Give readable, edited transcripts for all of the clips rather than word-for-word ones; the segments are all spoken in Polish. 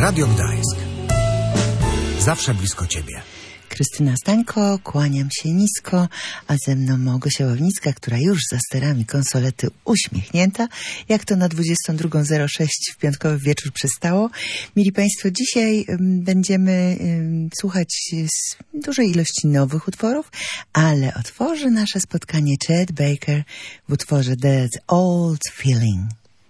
Radio Gdańsk. Zawsze blisko Ciebie. Krystyna Stańko, kłaniam się nisko, a ze mną Małgosia Ławnicka, która już za sterami konsolety uśmiechnięta, jak to na 22:06 w piątkowy wieczór przystało. Mili Państwo, dzisiaj będziemy słuchać dużej ilości nowych utworów, ale otworzy nasze spotkanie Chet Baker w utworze That Old Feeling.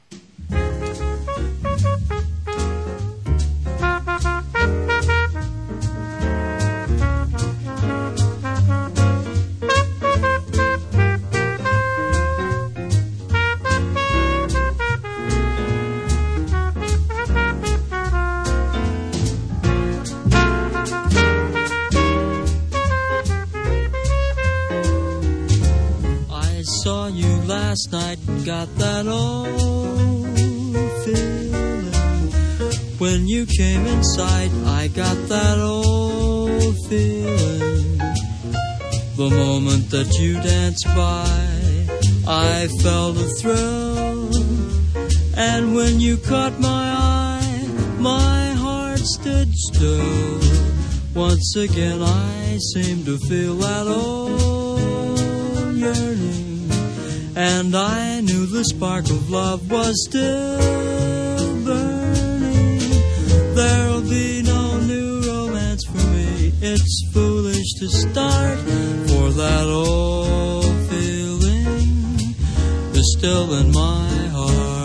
Saw you last night and got that old feeling. When you came in sight, I got that old feeling. The moment that you danced by, I felt a thrill. And when you caught my eye, my heart stood still. Once again I seemed to feel that old yearning. And I knew the spark of love was still burning. There'll be no new romance for me. It's foolish to start, for that old feeling is still in my heart.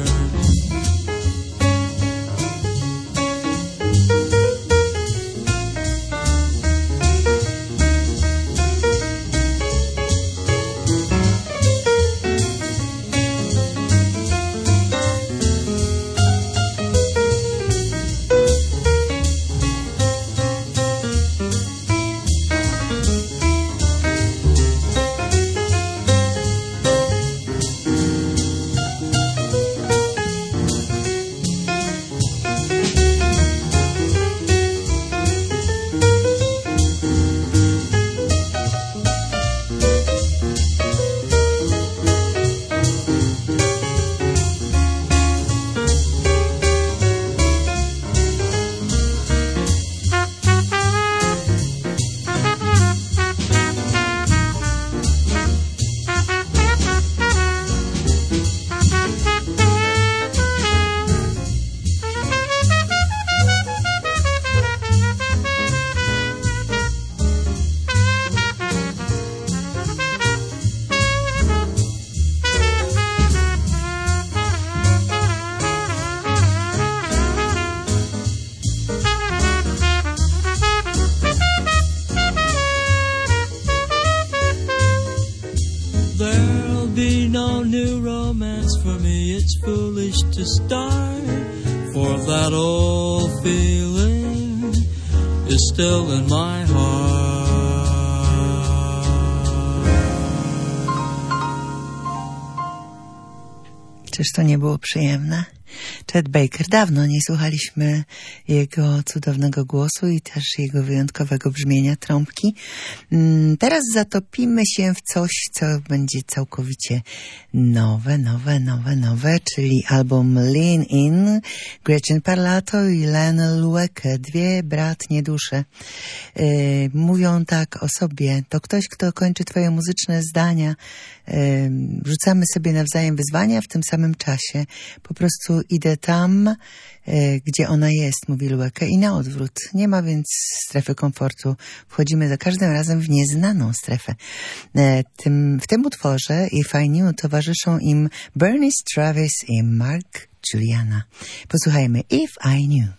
To start, for that old feeling is still in my heart. Czyż to nie było przyjemne? Chet Baker. Dawno nie słuchaliśmy jego cudownego głosu i też jego wyjątkowego brzmienia trąbki. Teraz zatopimy się w coś, co będzie całkowicie nowe, czyli album Lean In, Gretchen Parlato i Lionel Loueke, dwie bratnie dusze. Mówią tak o sobie. To ktoś, kto kończy twoje muzyczne zdania. Rzucamy sobie nawzajem wyzwania w tym samym czasie. Po prostu idę tam, gdzie ona jest, mówi Loueke, i na odwrót. Nie ma więc strefy komfortu. Wchodzimy za każdym razem w nieznaną strefę. W tym utworze If I Knew towarzyszą im Bernice Travis i Mark Juliana. Posłuchajmy If I Knew.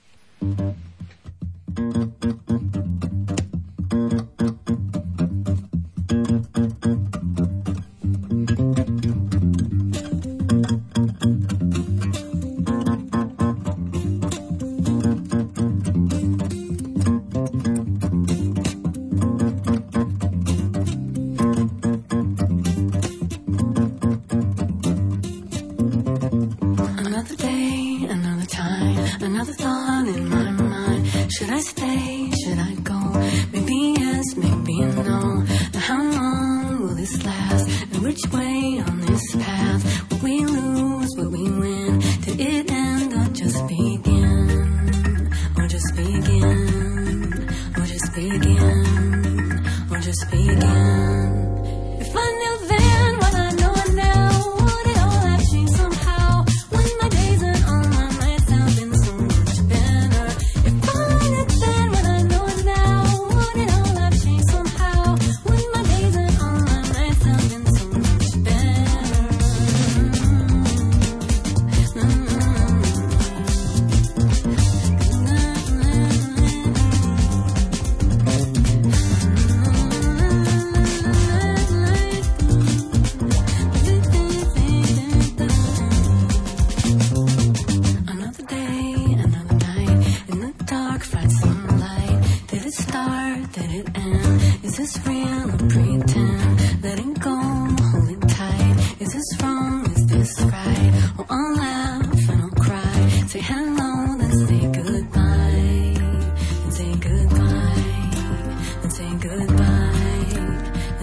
Should I stay? Should I go? Maybe yes, maybe no. Now how long will this last? And which way on this path? Will we lose? Will we win? Did it end or just begin?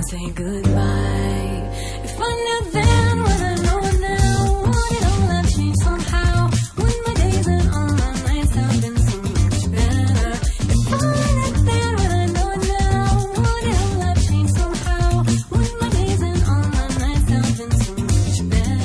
and say goodbye. If I knew then what I know now, would it all have changed somehow? Would my days and all my nights have been so much better? If I knew then what I know now, would it all have changed somehow? Would my days and all my nights have been so much better?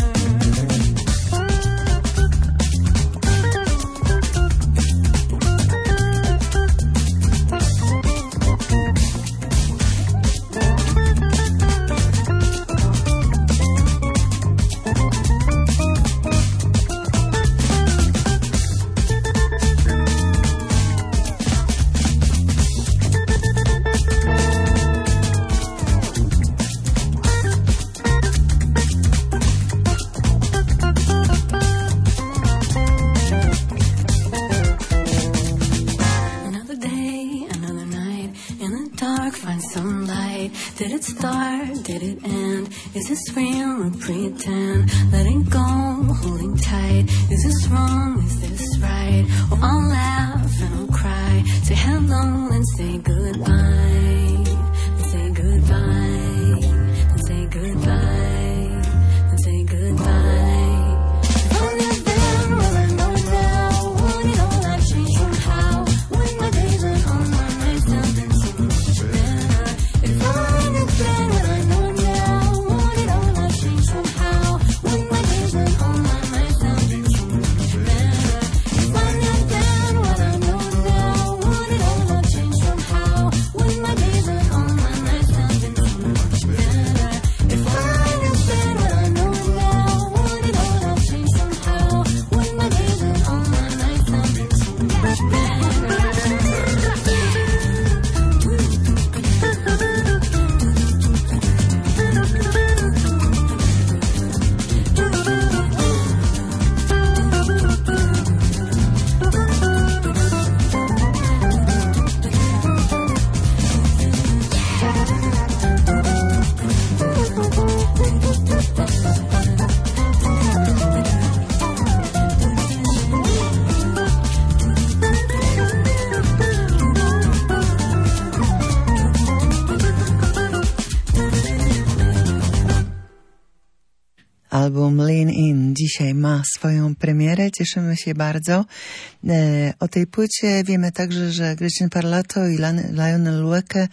Another day, another night, in the dark, find some light. Did it start? Did it end? Is this real or pretend? Letting go, holding tight. Is this wrong? Is this right? Oh, I'll laugh and I'll cry. Say hello and say goodbye. And say goodbye. And say goodbye. And say goodbye. If I knew then what I know now, would it all have changed somehow? Would my days and all my nights have been so much better? If I knew then what I know now, would it all have changed somehow? Would my days and all my nights have been so much better? If I knew then what I know now, would it all have changed somehow? Would my days and all my nights have been so much better? If I knew then what I know now, would it all have changed somehow? Would my days and all my nights have been so much better? Album Lean In dzisiaj ma swoją premierę, cieszymy się bardzo. O tej płycie wiemy także, że Gretchen Parlato i Lionel Loueke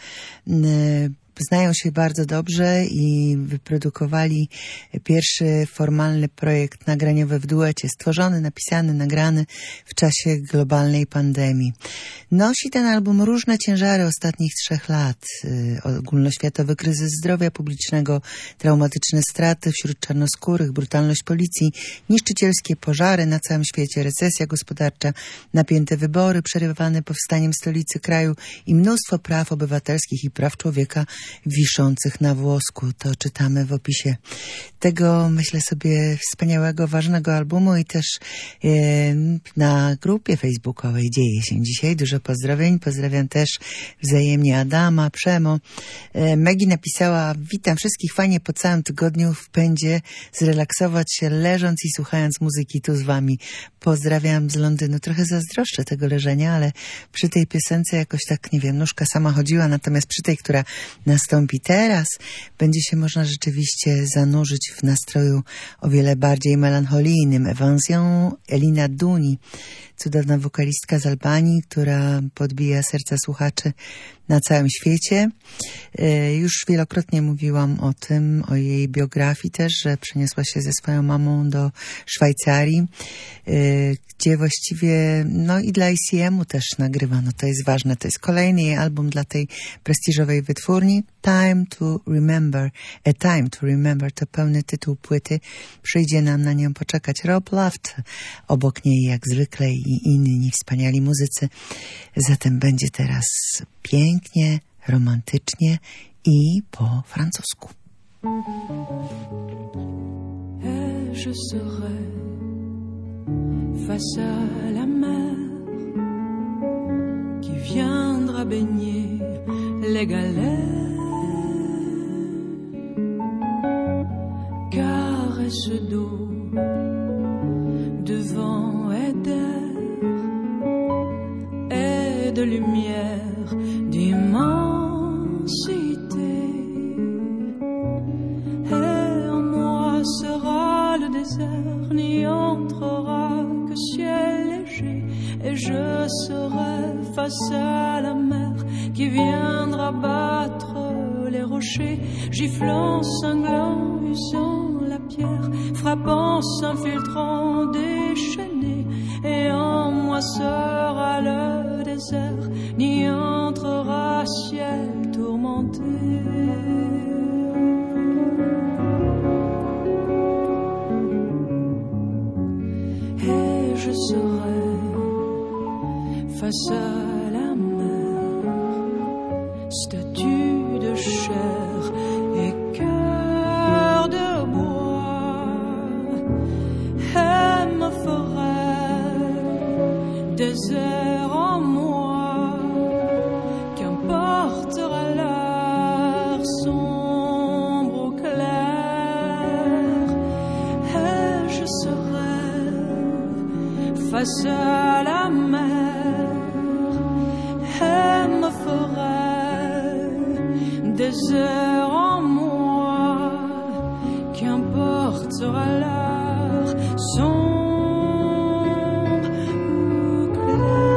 znają się bardzo dobrze i wyprodukowali pierwszy formalny projekt nagraniowy w duecie, stworzony, napisany, nagrany w czasie globalnej pandemii. Nosi ten album różne ciężary ostatnich 3 lat. Ogólnoświatowy kryzys zdrowia publicznego, traumatyczne straty wśród czarnoskórych, brutalność policji, niszczycielskie pożary na całym świecie, recesja gospodarcza, napięte wybory przerywane powstaniem stolicy kraju i mnóstwo praw obywatelskich i praw człowieka wiszących na włosku. To czytamy w opisie tego, myślę sobie, wspaniałego, ważnego albumu i też na grupie facebookowej dzieje się dzisiaj. Dużo pozdrowień. Pozdrawiam też wzajemnie Adama, Przemo. Megi napisała: witam wszystkich, fajnie po całym tygodniu w pędzie zrelaksować się leżąc i słuchając muzyki tu z wami. Pozdrawiam z Londynu. Trochę zazdroszczę tego leżenia, ale przy tej piosence jakoś tak, nie wiem, nóżka sama chodziła, natomiast przy tej, która nastąpi teraz, będzie się można rzeczywiście zanurzyć w nastroju o wiele bardziej melancholijnym. Evasion Elina Duni, cudowna wokalistka z Albanii, która podbija serca słuchaczy na całym świecie. Już wielokrotnie mówiłam o tym, o jej biografii też, że przeniosła się ze swoją mamą do Szwajcarii, gdzie właściwie, no i dla ICM-u też nagrywano. To jest ważne. To jest kolejny jej album dla tej prestiżowej wytwórni. Time to Remember. A Time to Remember to pełny tytuł płyty. Przyjdzie nam na nią poczekać Rob Loft. Obok niej jak zwykle i inni wspaniali muzycy. Zatem będzie teraz pięknie, romantycznie i po francusku. Je serai face à la mer qui viendra baigner les galets, caresse d'eau, de vent et d'air et de lumière, d'immensité. désert n'y entrera que ciel léger, et je serai face à la mer qui viendra battre les rochers, giflant, cinglant, usant la pierre, frappant, s'infiltrant, déchaîné, et en moi sera le désert, n'y entrera ciel tourmenté. Et je serai face à la mer, statue de chair et cœur de bois, et me ferai désert en moi, qu'importera l'air sombre ou clair, et je serai face à la mer, et me ferai désert en moi, qu'importera l'heure sombre ou claire.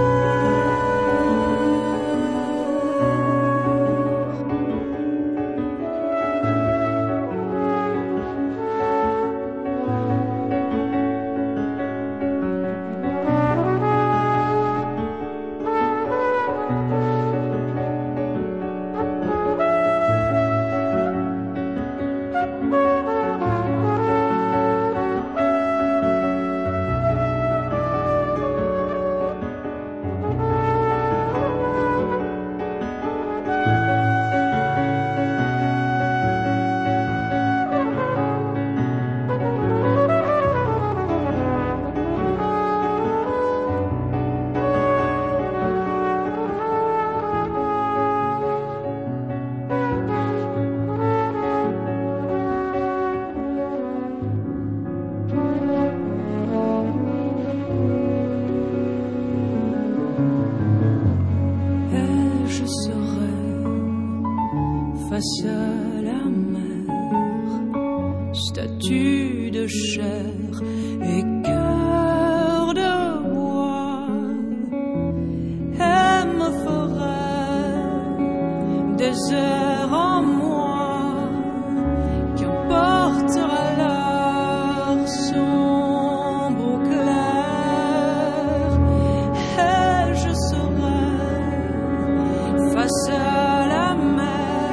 Face à la mer, statue de chair et cœur de bois, et me ferai désert en moi, qu'importera l'heure sombre ou clair, et je serai face à la mer.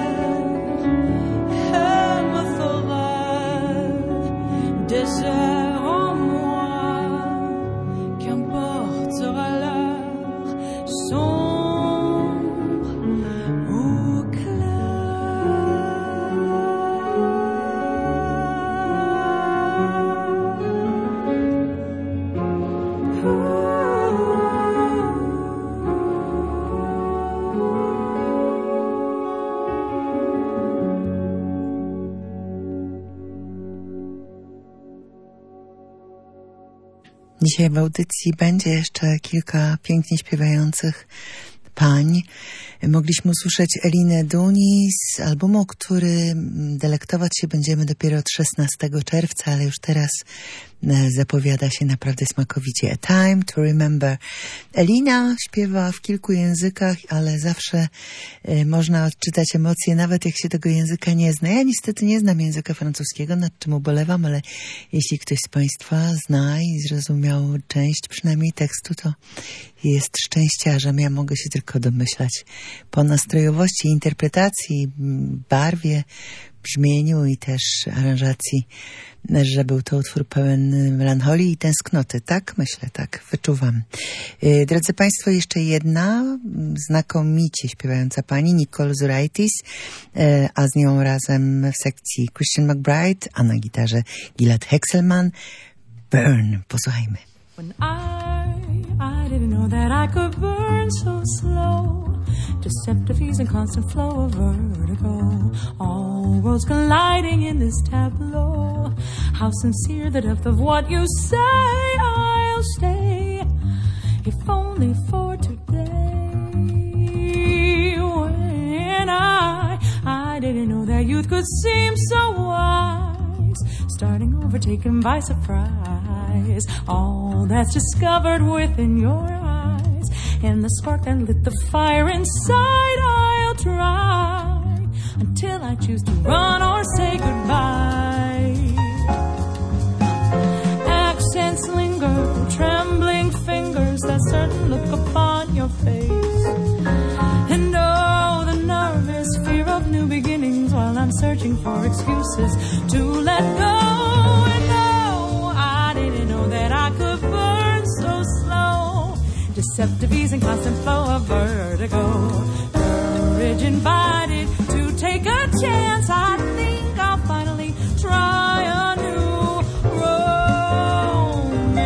Désert en moi, qu'importera l'heure sombre ou Dzisiaj w audycji będzie jeszcze kilka pięknie śpiewających pań. Mogliśmy usłyszeć Elinę Duni z albumu, który delektować się będziemy dopiero od 16 czerwca, ale już teraz zapowiada się naprawdę smakowicie. A Time to Remember. Elina śpiewa w kilku językach, ale zawsze można odczytać emocje, nawet jak się tego języka nie zna. Ja niestety nie znam języka francuskiego, nad czym ubolewam, ale jeśli ktoś z Państwa zna i zrozumiał część przynajmniej tekstu, to jest szczęściarzem. Ja mogę się tylko domyślać po nastrojowości, interpretacji, barwie, brzmieniu i też aranżacji, że był to utwór pełen melancholii i tęsknoty. Tak? Myślę, tak. Wyczuwam. Drodzy Państwo, jeszcze jedna znakomicie śpiewająca pani, Nicole Zuraitis, a z nią razem w sekcji Christian McBride, a na gitarze Gilad Hexelman. Burn. Posłuchajmy. When I didn't know that I could burn so slow. Deceptive ease and constant flow of vertigo. All worlds colliding in this tableau. How sincere the depth of what you say. I'll stay, if only for today. When I didn't know that youth could seem so wise, starting over, taken by surprise. All that's discovered within your eyes, and the spark that lit the fire inside, I'll try until I choose to run or say goodbye. Accents linger, trembling fingers, that certain look upon your face, and oh, the nervous fear of new beginnings, while I'm searching for excuses to let go. And no, I didn't know that I could burn so slow. Deceptive ease and constant flow of vertigo. Courage invited to take a chance. I think I'll finally try a new romance.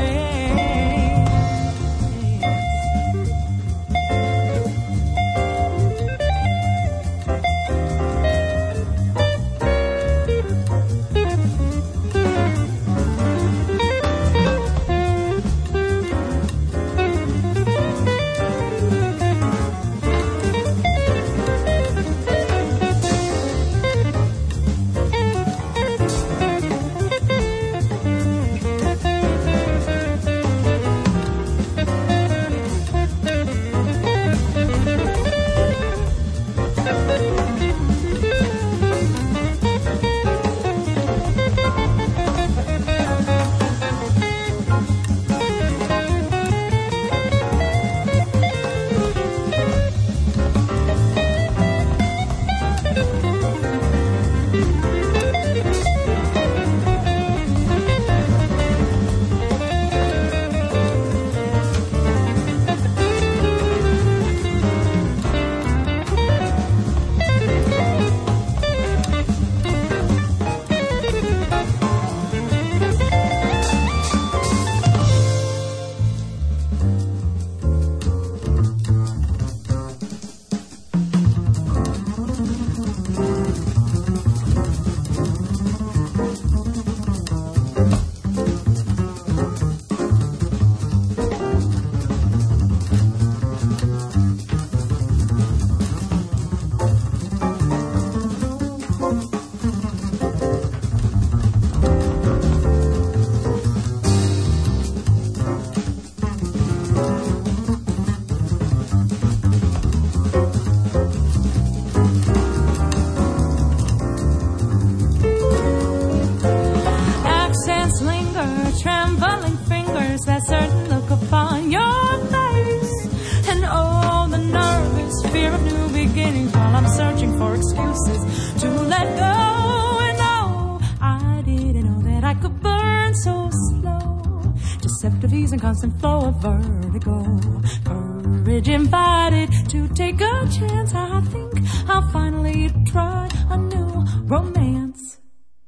Trembling fingers, that certain look upon your face, and oh, the nervous fear of new beginnings, while I'm searching for excuses to let go. And oh, I didn't know that I could burn so slow. Deceptive ease and constant flow of vertigo. Courage invited to take a chance. I think I'll finally try a new romance.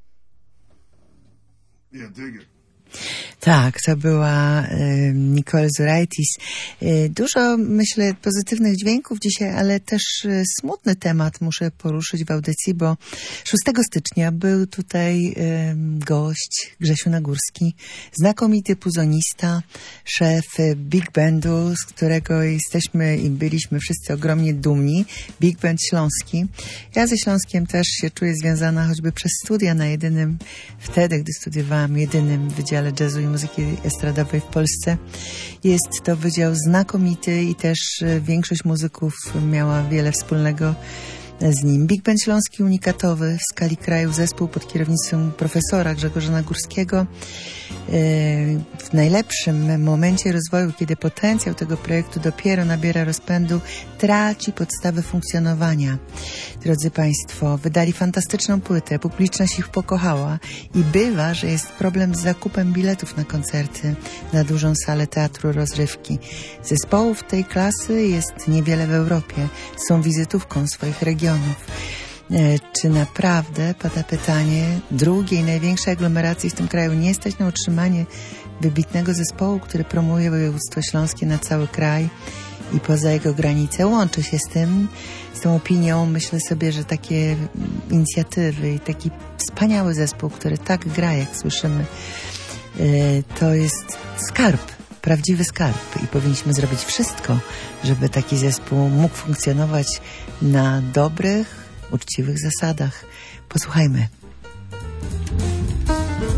Yeah, dig it. Tak, to była Nicole Zuraitis. Dużo, myślę, pozytywnych dźwięków dzisiaj, ale też smutny temat muszę poruszyć w audycji, bo 6 stycznia był tutaj gość Grzesiu Nagórski, znakomity puzonista, szef Big Bandu, z którego jesteśmy i byliśmy wszyscy ogromnie dumni. Big Band Śląski. Ja ze Śląskiem też się czuję związana choćby przez studia na jedynym, wtedy, gdy studiowałam, jedynym Wydziale Jazzu i Muzyki Estradowej w Polsce. Jest to wydział znakomity i też większość muzyków miała wiele wspólnego z nim. Big Band Śląski unikatowy w skali kraju, zespół pod kierownictwem profesora Grzegorza Nagórskiego. W najlepszym momencie rozwoju, kiedy potencjał tego projektu dopiero nabiera rozpędu, traci podstawy funkcjonowania. Drodzy Państwo, wydali fantastyczną płytę, publiczność ich pokochała i bywa, że jest problem z zakupem biletów na koncerty, na dużą salę teatru rozrywki. Zespołów tej klasy jest niewiele w Europie, są wizytówką swoich regionów. Czy naprawdę, pada pytanie, drugiej największej aglomeracji w tym kraju nie stać na utrzymanie wybitnego zespołu, który promuje województwo śląskie na cały kraj i poza jego granice? Łączy się z tą opinią. Myślę sobie, że takie inicjatywy i taki wspaniały zespół, który tak gra, jak słyszymy, to jest skarb, prawdziwy skarb i powinniśmy zrobić wszystko, żeby taki zespół mógł funkcjonować na dobrych, uczciwych zasadach. Posłuchajmy.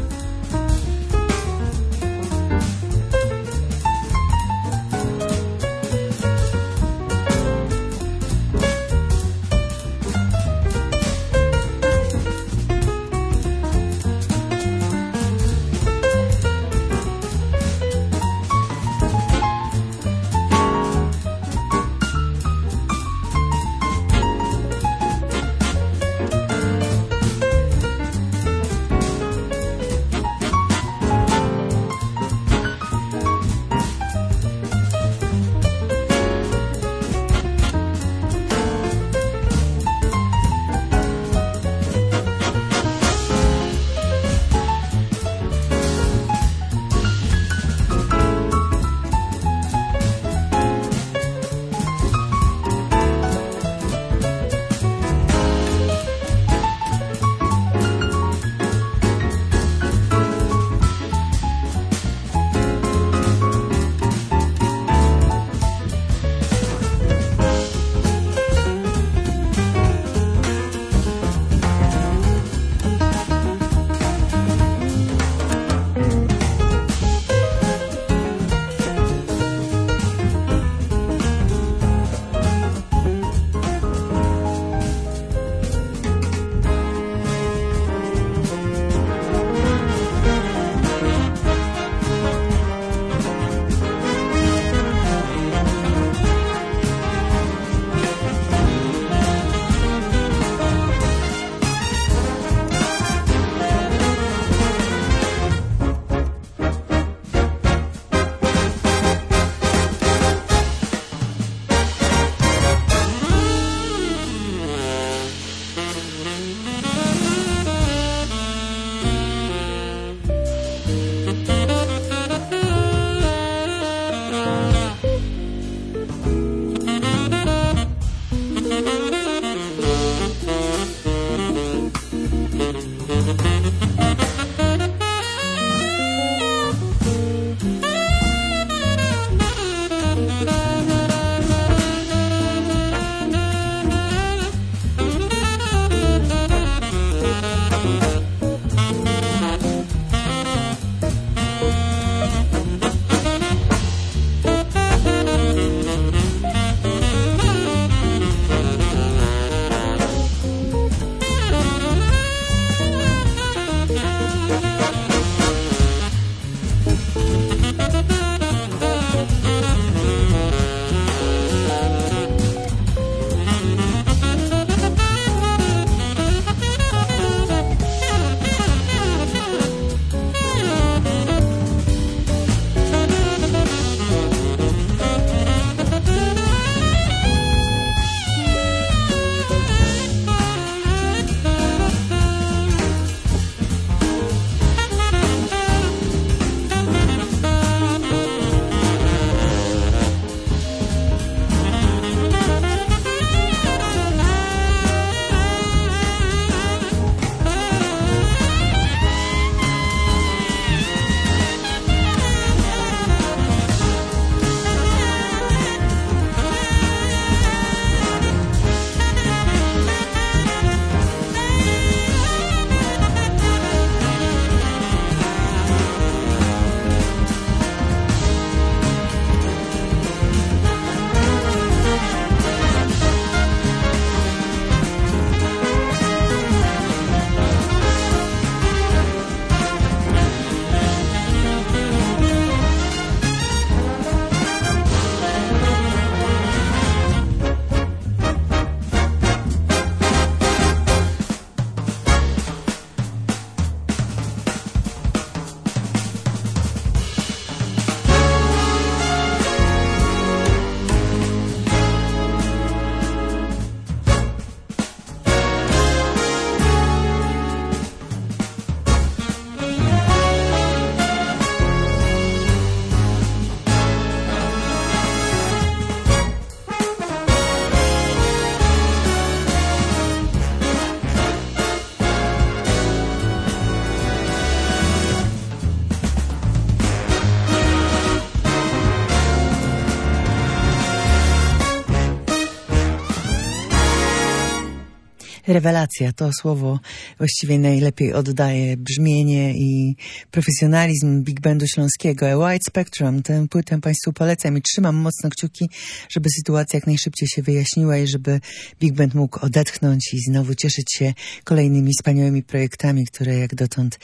Rewelacja, to słowo właściwie najlepiej oddaje brzmienie i profesjonalizm Big Bandu Śląskiego. A Wide Spectrum, tę płytę Państwu polecam i trzymam mocno kciuki, żeby sytuacja jak najszybciej się wyjaśniła i żeby Big Band mógł odetchnąć i znowu cieszyć się kolejnymi wspaniałymi projektami, które jak dotąd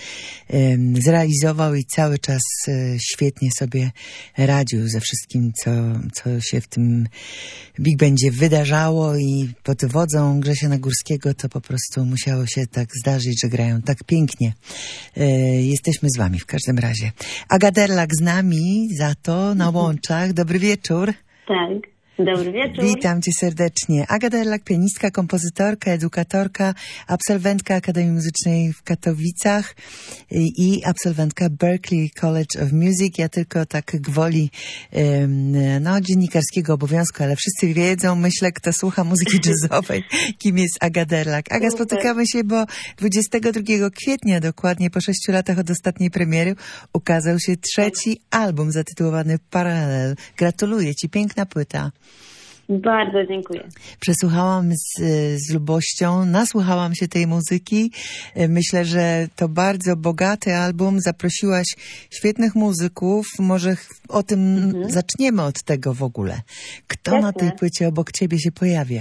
zrealizował i cały czas świetnie sobie radził ze wszystkim, co się w tym Big Bandzie wydarzało i pod wodzą Grzesia Nagórskiego to po prostu musiało się tak zdarzyć, że grają tak pięknie. Jesteśmy z wami w każdym razie. Aga Derlak z nami za to na łączach. Dobry wieczór. Tak. Dobry wieczór. Witam cię serdecznie. Aga Derlak, pianistka, kompozytorka, edukatorka, absolwentka Akademii Muzycznej w Katowicach i absolwentka Berklee College of Music. Ja tylko tak gwoli dziennikarskiego obowiązku, ale wszyscy wiedzą, myślę, kto słucha muzyki jazzowej, kim jest Aga Derlak. Aga, spotykamy się, bo 22 kwietnia, dokładnie po 6 latach od ostatniej premiery, ukazał się trzeci album zatytułowany Parallel. Gratuluję ci, piękna płyta. Bardzo dziękuję. Przesłuchałam z lubością, nasłuchałam się tej muzyki. Myślę, że to bardzo bogaty album. Zaprosiłaś świetnych muzyków. Może o tym zaczniemy od tego w ogóle. Kto na tej płycie obok ciebie się pojawia?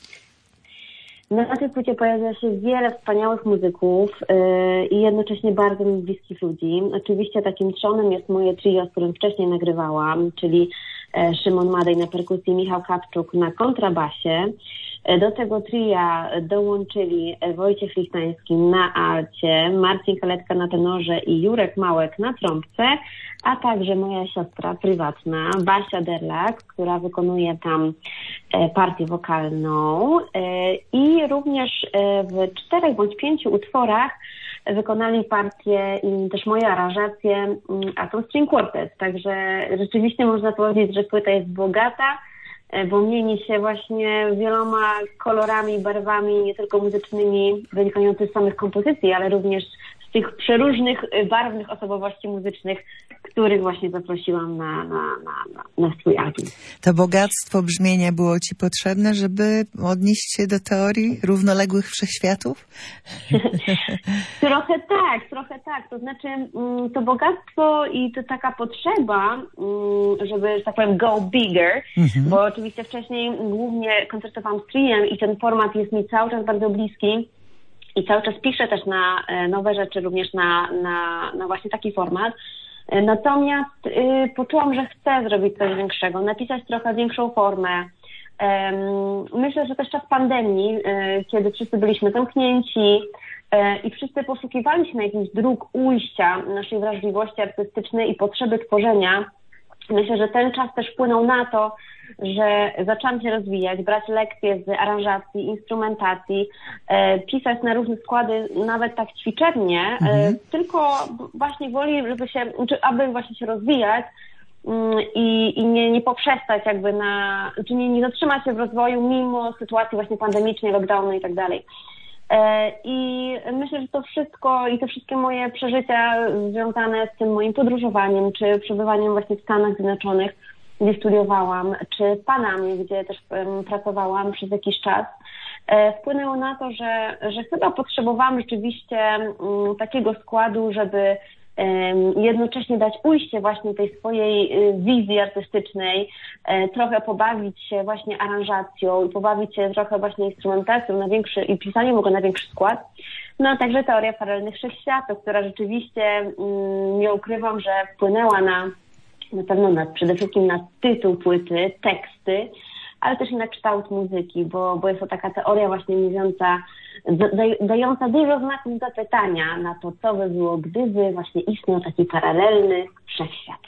Na tej płycie pojawia się wiele wspaniałych muzyków i jednocześnie bardzo mi bliskich ludzi. Oczywiście takim trzonem jest moje trio, z którym wcześniej nagrywałam, czyli Szymon Madej na perkusji, Michał Kapczuk na kontrabasie. Do tego tria dołączyli Wojciech Lichtański na alcie, Marcin Kaletka na tenorze i Jurek Małek na trąbce, a także moja siostra prywatna, Basia Derlak, która wykonuje tam partię wokalną i również w 4 bądź 5 utworach wykonali partię i też moje aranżacje Atom String Quartet. Także rzeczywiście można powiedzieć, że płyta jest bogata, bo mieni się właśnie wieloma kolorami, barwami, nie tylko muzycznymi, wynikającymi z samych kompozycji, ale również z tych przeróżnych, barwnych osobowości muzycznych, których właśnie zaprosiłam na swój album. To bogactwo brzmienia było ci potrzebne, żeby odnieść się do teorii równoległych wszechświatów? Trochę tak. To znaczy to bogactwo i to taka potrzeba, żeby, że tak powiem, go bigger, bo oczywiście wcześniej głównie koncertowałam z triem i ten format jest mi cały czas bardzo bliski. I cały czas piszę też na nowe rzeczy, również na właśnie taki format. Natomiast poczułam, że chcę zrobić coś większego, napisać trochę większą formę. Myślę, że też czas pandemii, kiedy wszyscy byliśmy zamknięci i wszyscy poszukiwaliśmy jakichś dróg ujścia naszej wrażliwości artystycznej i potrzeby tworzenia. Myślę, że ten czas też wpłynął na to, że zaczęłam się rozwijać, brać lekcje z aranżacji, instrumentacji, pisać na różne składy, nawet tak ćwiczebnie, tylko właśnie woli, aby właśnie się rozwijać i nie poprzestać jakby czy nie zatrzymać się w rozwoju mimo sytuacji właśnie pandemicznej, lockdownu i tak dalej. I myślę, że to wszystko i te wszystkie moje przeżycia związane z tym moim podróżowaniem, czy przebywaniem właśnie w Stanach Zjednoczonych, gdzie studiowałam, czy w Panamie, gdzie też pracowałam przez jakiś czas, wpłynęło na to, że chyba potrzebowałam rzeczywiście takiego składu, żeby jednocześnie dać ujście właśnie tej swojej wizji artystycznej, trochę pobawić się właśnie aranżacją i pobawić się trochę właśnie instrumentacją i pisaniem go na większy skład. No a także teoria paralelnych wszechświatów, która rzeczywiście, nie ukrywam, że wpłynęła na pewno przede wszystkim na tytuł płyty, teksty, ale też i na kształt muzyki, bo jest to taka teoria właśnie mówiąca, dająca dużo znaków zapytania na to, co by było, gdyby właśnie istniał taki paralelny wszechświat.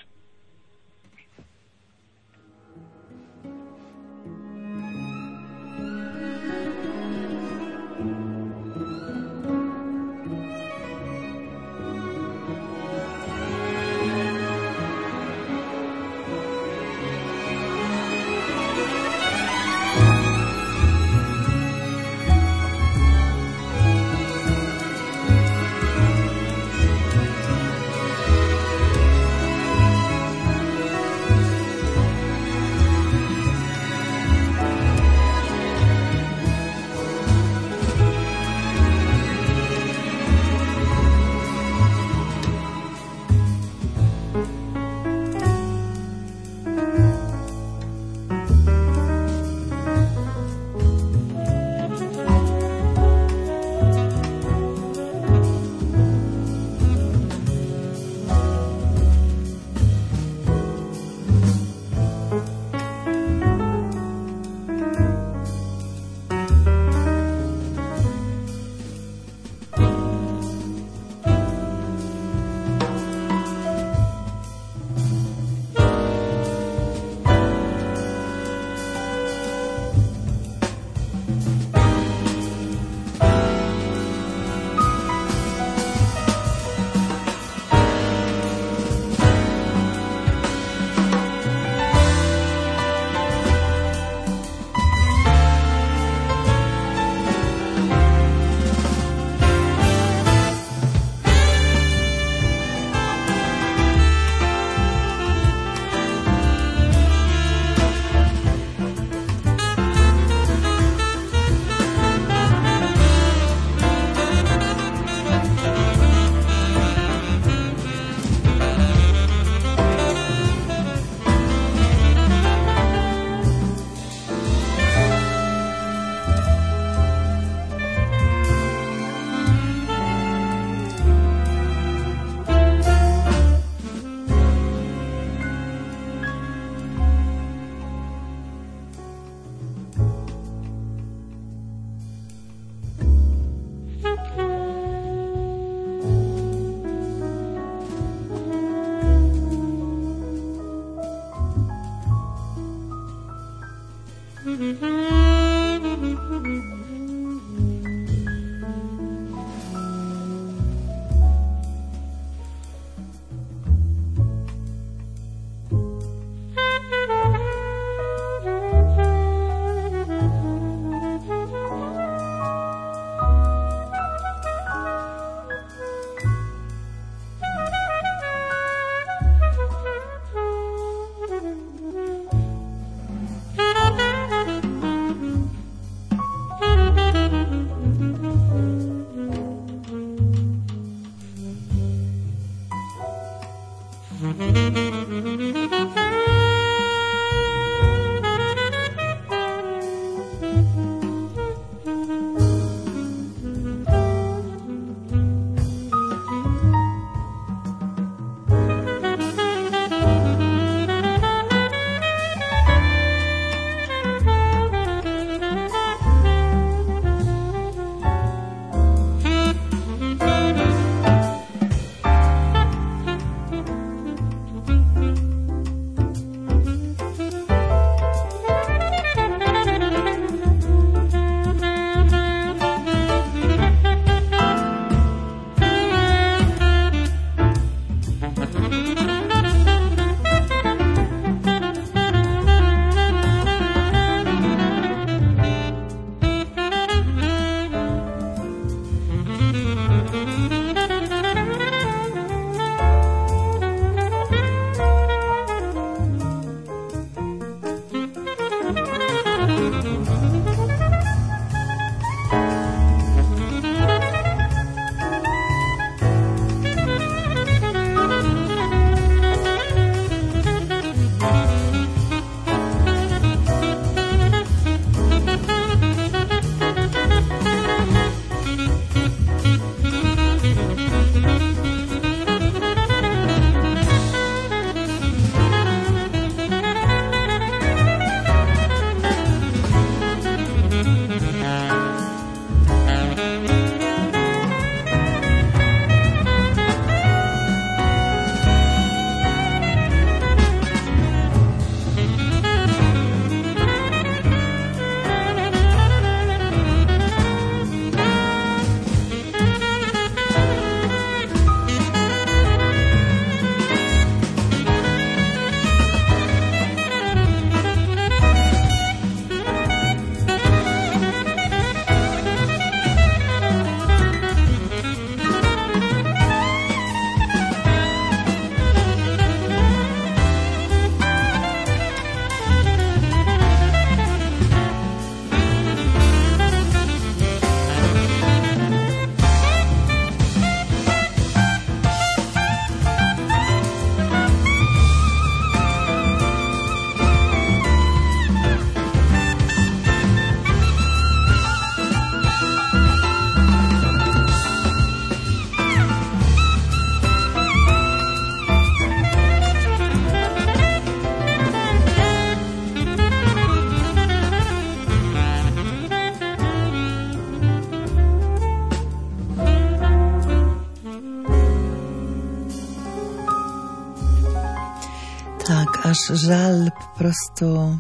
Tak, aż żal po prostu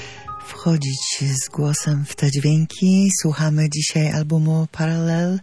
wchodzić z głosem w te dźwięki. Słuchamy dzisiaj albumu Parallel,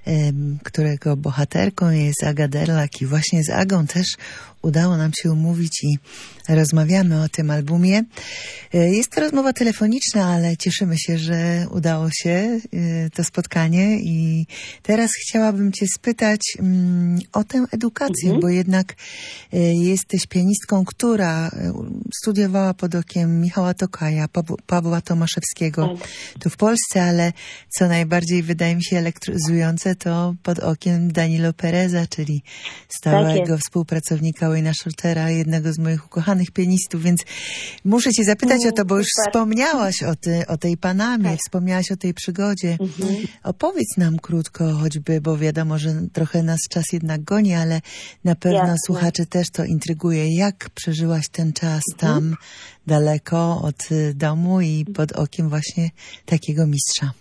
którego bohaterką jest Aga Derlak i właśnie z Agą też udało nam się umówić i rozmawiamy o tym albumie. Jest to rozmowa telefoniczna, ale cieszymy się, że udało się to spotkanie i teraz chciałabym Cię spytać o tę edukację, bo jednak jesteś pianistką, która studiowała pod okiem Michała Tokaja, Pawła Tomaszewskiego tu w Polsce, ale co najbardziej wydaje mi się elektryzujące, to pod okiem Danilo Pereza, czyli stałego współpracownika Wayne'a Shortera, jednego z moich ukochanych pianistów, więc muszę Cię zapytać o to, bo już wspomniałaś o tej Panamie, wspomniałaś o tej przygodzie. Opowiedz nam krótko choćby, bo wiadomo, że trochę nas czas jednak goni, ale na pewno słuchaczy też to intryguje. Jak przeżyłaś ten czas tam daleko od domu i pod okiem właśnie takiego mistrza?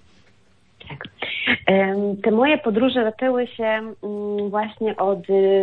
Tak. Te moje podróże zaczęły się właśnie od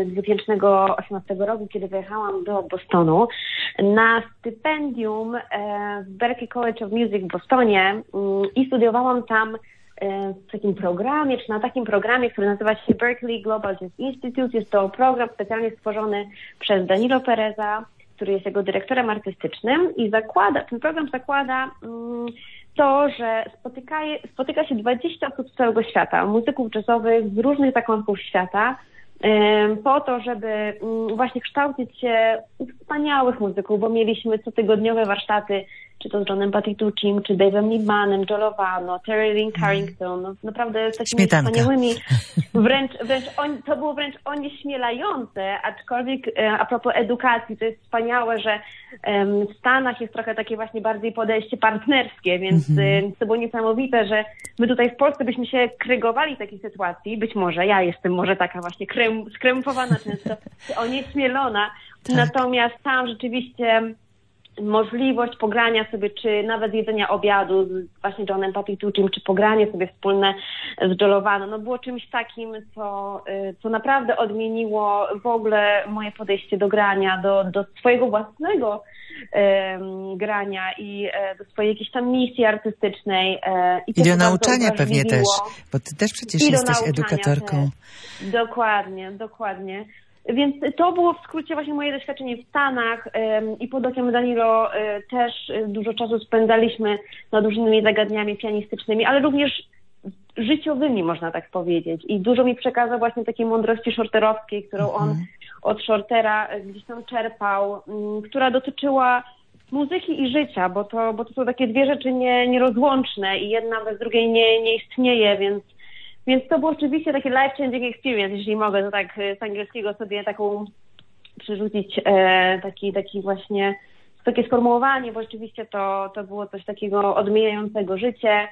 2018 roku, kiedy wyjechałam do Bostonu na stypendium w Berklee College of Music w Bostonie i studiowałam tam w takim programie, czy na takim programie, który nazywa się Berklee Global Jazz Institute. Jest to program specjalnie stworzony przez Danilo Pereza, który jest jego dyrektorem artystycznym i ten program zakłada to, że spotyka się 20 osób z całego świata, muzyków jazzowych z różnych zakątków świata, po to, żeby właśnie kształcić się u wspaniałych muzyków, bo mieliśmy cotygodniowe warsztaty czy to z Johnem Patituccim, czy Dave'em Liebmanem, Joe Lovano, Terry Lynn Carrington, no naprawdę z takimi wspaniałymi, wręcz to było wręcz onieśmielające, aczkolwiek a propos edukacji, to jest wspaniałe, że w Stanach jest trochę takie właśnie bardziej podejście partnerskie, więc to było niesamowite, że my tutaj w Polsce byśmy się krygowali w takiej sytuacji, być może, ja jestem może taka właśnie skrępowana często, onieśmielona, natomiast tam rzeczywiście możliwość pogrania sobie, czy nawet jedzenia obiadu z właśnie Johnem Patituccim, czy pogranie sobie wspólne z Joe Lovano, no było czymś takim, co naprawdę odmieniło w ogóle moje podejście do grania, do swojego własnego grania i do swojej jakiejś tam misji artystycznej. I do nauczania pewnie też, bo ty też przecież jesteś edukatorką. Też. Dokładnie. Więc to było w skrócie właśnie moje doświadczenie w Stanach i pod okiem Danilo też dużo czasu spędzaliśmy nad różnymi zagadnieniami pianistycznymi, ale również życiowymi, można tak powiedzieć. I dużo mi przekazał właśnie takiej mądrości shorterowskiej, którą on od Shortera gdzieś tam czerpał, która dotyczyła muzyki i życia, bo to są takie dwie rzeczy nierozłączne i jedna bez drugiej nie istnieje, więc to było oczywiście takie life-changing experience, jeśli mogę to tak z angielskiego sobie taką przerzucić, taki właśnie takie sformułowanie, bo rzeczywiście to było coś takiego odmieniającego życie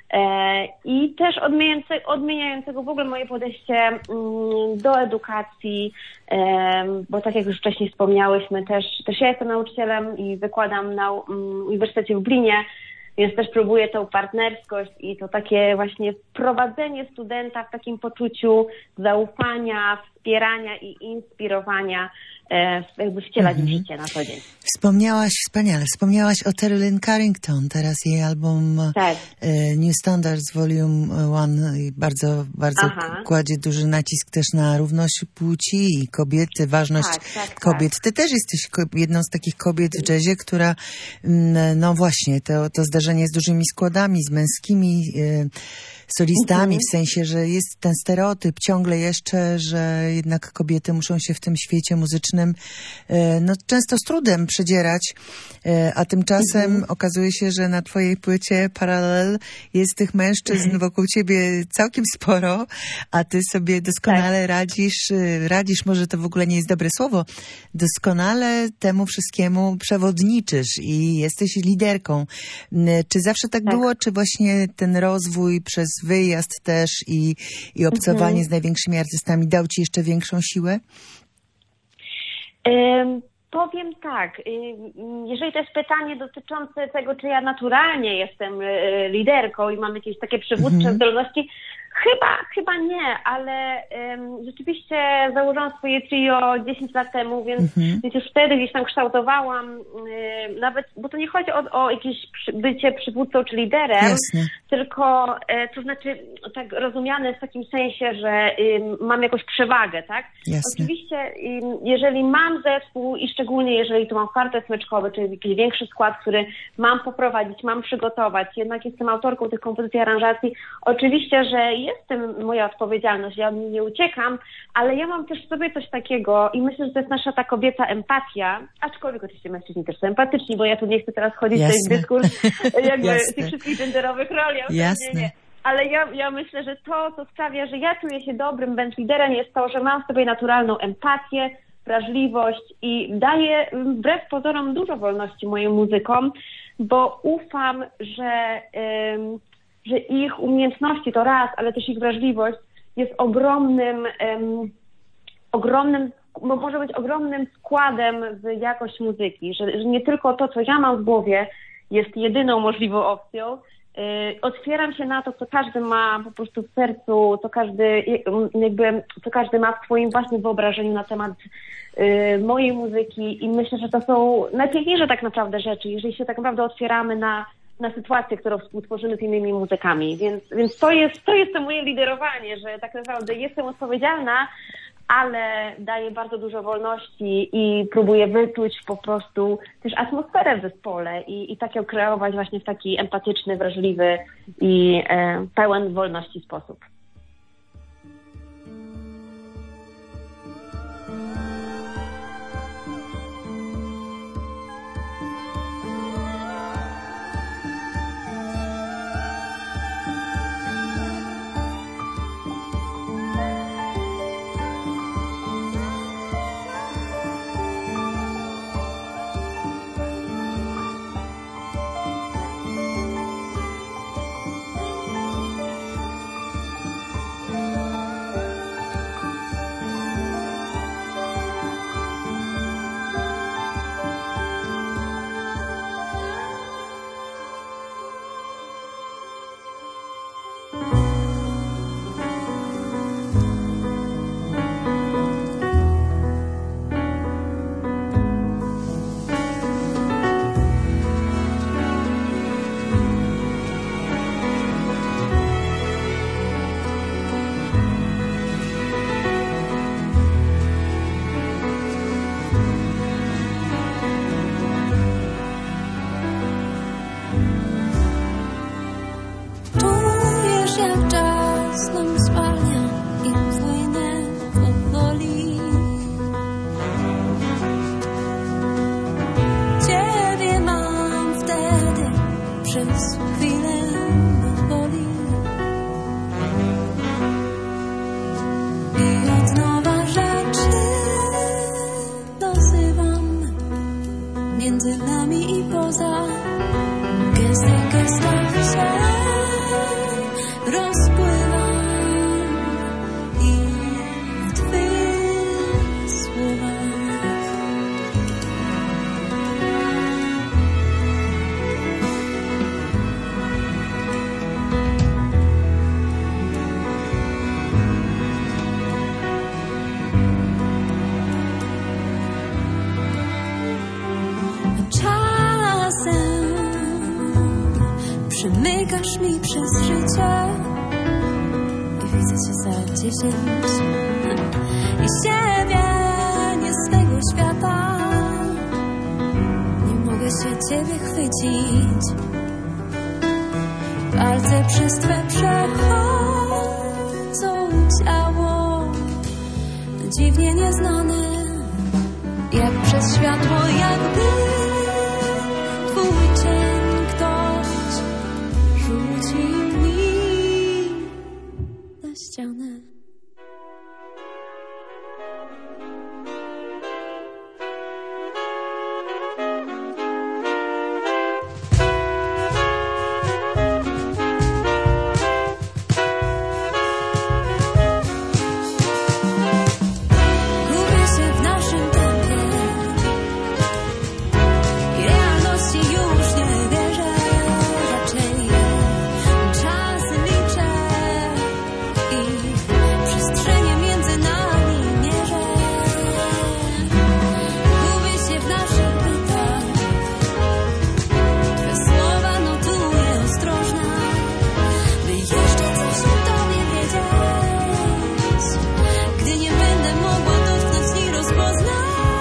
i też odmieniającego w ogóle moje podejście do edukacji, bo tak jak już wcześniej wspomniałyśmy, też ja jestem nauczycielem i wykładam na Uniwersytecie w Lublinie, więc też próbuję tą partnerskość i to takie właśnie prowadzenie studenta w takim poczuciu zaufania, wspierania i inspirowania jakby wcielać w życie na co dzień. Wspomniałaś o Terry Lynn Carrington, teraz jej album New Standards Volume 1 bardzo kładzie duży nacisk też na równość płci i kobiety, ważność kobiet. Ty też jesteś jedną z takich kobiet w jazzie, która no właśnie, to zdarzenie z dużymi składami, z męskimi solistami, w sensie, że jest ten stereotyp ciągle jeszcze, że jednak kobiety muszą się w tym świecie muzycznym no często z trudem przedzierać, a tymczasem okazuje się, że na twojej płycie Parallel jest tych mężczyzn wokół ciebie całkiem sporo, a ty sobie doskonale radzisz, może to w ogóle nie jest dobre słowo, doskonale temu wszystkiemu przewodniczysz i jesteś liderką. Czy zawsze tak było, czy właśnie ten rozwój przez wyjazd też i obcowanie z największymi artystami dał ci jeszcze większą siłę? Powiem tak, jeżeli to jest pytanie dotyczące tego, czy ja naturalnie jestem liderką i mam jakieś takie przywódcze zdolności, chyba nie, ale rzeczywiście założyłam swoje trio 10 lat temu, więc już wtedy gdzieś tam kształtowałam, nawet, bo to nie chodzi o jakieś bycie przywódcą czy liderem, tylko to znaczy tak rozumiane w takim sensie, że mam jakąś przewagę, tak? Oczywiście, jeżeli mam zespół i szczególnie jeżeli tu mam kwartet smyczkowy, czyli jakiś większy skład, który mam poprowadzić, mam przygotować, jednak jestem autorką tych kompozycji, aranżacji, oczywiście, że jest tym moja odpowiedzialność, ja nie uciekam, ale ja mam też w sobie coś takiego i myślę, że to jest nasza ta kobieca empatia, aczkolwiek oczywiście mężczyźni też są empatyczni, bo ja tu nie chcę teraz chodzić w ten dyskurs jakby tych wszystkich genderowych roli. Nie. Ale ja myślę, że to, co sprawia, że ja czuję się dobrym band liderem, jest to, że mam w sobie naturalną empatię, wrażliwość i daję wbrew pozorom dużo wolności moim muzykom, bo ufam, że ich umiejętności to raz, ale też ich wrażliwość jest może być ogromnym składem w jakość muzyki, że nie tylko to, co ja mam w głowie, jest jedyną możliwą opcją. Otwieram się na to, co każdy ma po prostu w sercu, co każdy ma w swoim własnym wyobrażeniu na temat mojej muzyki i myślę, że to są najpiękniejsze tak naprawdę rzeczy, jeżeli się tak naprawdę otwieramy na sytuację, którą współtworzymy z innymi muzykami. Więc to jest to moje liderowanie, że tak naprawdę jestem odpowiedzialna, ale daję bardzo dużo wolności i próbuję wyczuć po prostu też atmosferę w zespole i tak ją kreować właśnie w taki empatyczny, wrażliwy i pełen wolności sposób. poza gestach się rozpływam i w twych słowach przemykasz mi przez życie i widzę cię za 10 i siebie nie z tego świata. Nie mogę się ciebie chwycić, palce przez twe przechodzą ciało dziwnie nieznane, jak przez światło, jakby twój cień ktoś rzucił mi na ścianę. Gubię się w naszym tempie i realności już nie wierzę. Raczej czas liczę i przestrzenie między nami mierzę. Gubię się w naszych bytach, twe słowa notuję ostrożna, by jeszcze coś o tobie wiedzieć, gdy nie będę mogła dotknąć i rozpoznać.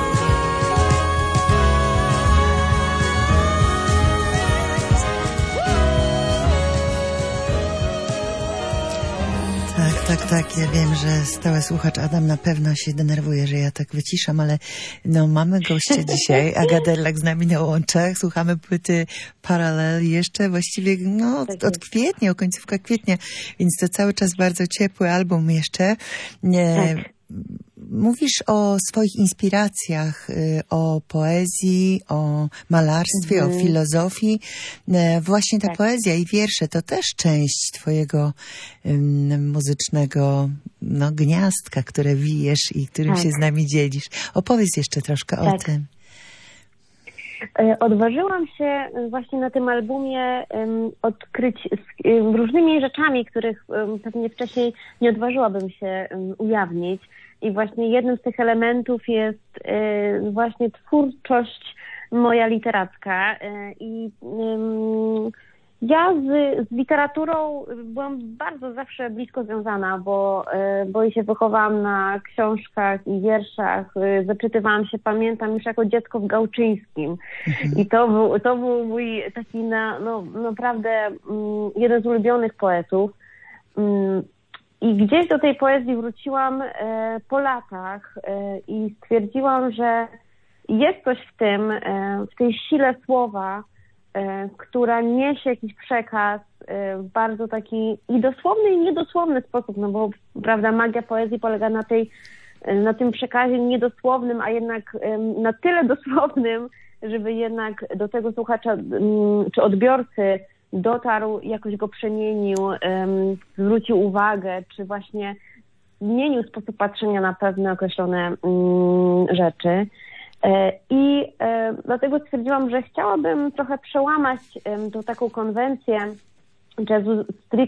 Tak. Ja wiem, że stały słuchacz Adam na pewno się denerwuje, że ja tak wyciszam, ale no mamy gościa dzisiaj. Aga Derlak z nami na łączach. Słuchamy płyty Paralel jeszcze właściwie od kwietnia, końcówka kwietnia, więc to cały czas bardzo ciepły album jeszcze. Mówisz o swoich inspiracjach, o poezji, o malarstwie, o filozofii. Właśnie ta poezja i wiersze to też część twojego muzycznego gniazdka, które wijesz i którym się z nami dzielisz. Opowiedz jeszcze troszkę o tym. Odważyłam się właśnie na tym albumie odkryć różnymi rzeczami, których pewnie wcześniej nie odważyłabym się ujawnić. I właśnie jednym z tych elementów jest właśnie twórczość moja literacka. I ja z literaturą byłam bardzo zawsze blisko związana, bo się wychowałam na książkach i wierszach. Zaczytywałam się, pamiętam, już jako dziecko w Gałczyńskim. I to był mój taki naprawdę jeden z ulubionych poetów. I gdzieś do tej poezji wróciłam po latach i stwierdziłam, że jest coś w tej sile słowa, która niesie jakiś przekaz w bardzo taki i dosłowny, i niedosłowny sposób, no bo prawda, magia poezji polega na tym przekazie niedosłownym, a jednak na tyle dosłownym, żeby jednak do tego słuchacza czy odbiorcy dotarł, jakoś go przemienił, zwrócił uwagę, czy właśnie zmienił sposób patrzenia na pewne określone rzeczy. I dlatego stwierdziłam, że chciałabym trochę przełamać tą taką konwencję jazzu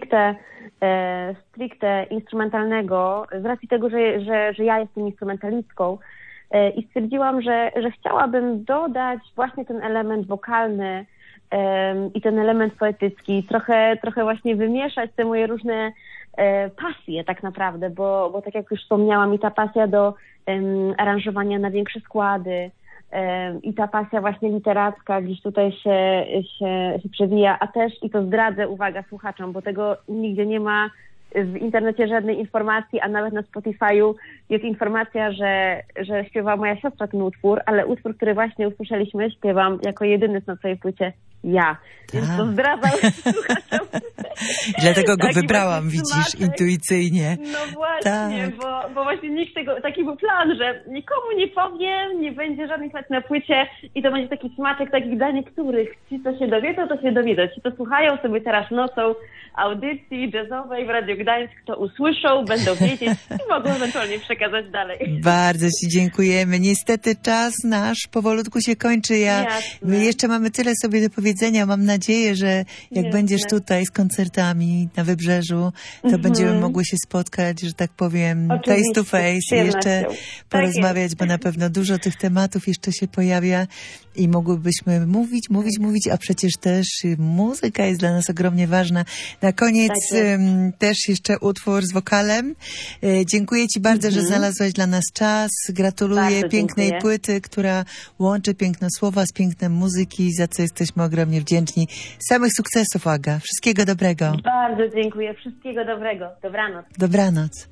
stricte instrumentalnego, z racji tego, że ja jestem instrumentalistką, i stwierdziłam, że chciałabym dodać właśnie ten element wokalny i ten element poetycki, trochę właśnie wymieszać te moje różne pasje tak naprawdę, bo tak jak już wspomniałam, i ta pasja do aranżowania na większe składy, i ta pasja właśnie literacka gdzieś tutaj się przewija, a też, i to zdradzę, uwaga słuchaczom, bo tego nigdzie nie ma w internecie żadnej informacji, a nawet na Spotify'u jest informacja, że śpiewa moja siostra ten utwór, ale utwór, który właśnie usłyszeliśmy, śpiewam jako jedyny na całej płycie ja. Więc to zdradzam słuchaczom. Dlatego go Taki wybrałam, właśnie widzisz, smaczek. intuicyjnie. No właśnie, Tak. bo właśnie nikt tego, taki był plan, że nikomu nie powiem, nie będzie żadnych płat na płycie i to będzie taki smaczek takich dla niektórych. Ci, co się dowiedzą, to się dowiedzą. Ci, co słuchają sobie teraz nocą audycji jazzowej w Radiu Gdańsk, to usłyszą, będą wiedzieć i mogą ewentualnie przekazać dalej. Bardzo Ci dziękujemy. Niestety czas nasz powolutku się kończy. My jeszcze mamy tyle sobie do powiedzenia. Mam nadzieję, że jak będziesz tutaj z koncertami na Wybrzeżu, to będziemy mogły się spotkać, że tak powiem, Oczywiście, face to face i jeszcze porozmawiać, bo na pewno dużo tych tematów jeszcze się pojawia i mogłybyśmy mówić, a przecież też muzyka jest dla nas ogromnie ważna. Na koniec też jeszcze utwór z wokalem. Dziękuję Ci bardzo, że znalazłaś dla nas czas. Gratuluję Bardzo pięknej dziękuję. płyty, która łączy piękne słowa z pięknem muzyki, za co jesteśmy ogromnie wdzięczni. Samych sukcesów, Aga. Wszystkiego dobrego. Bardzo dziękuję. Wszystkiego dobrego. Dobranoc. Dobranoc.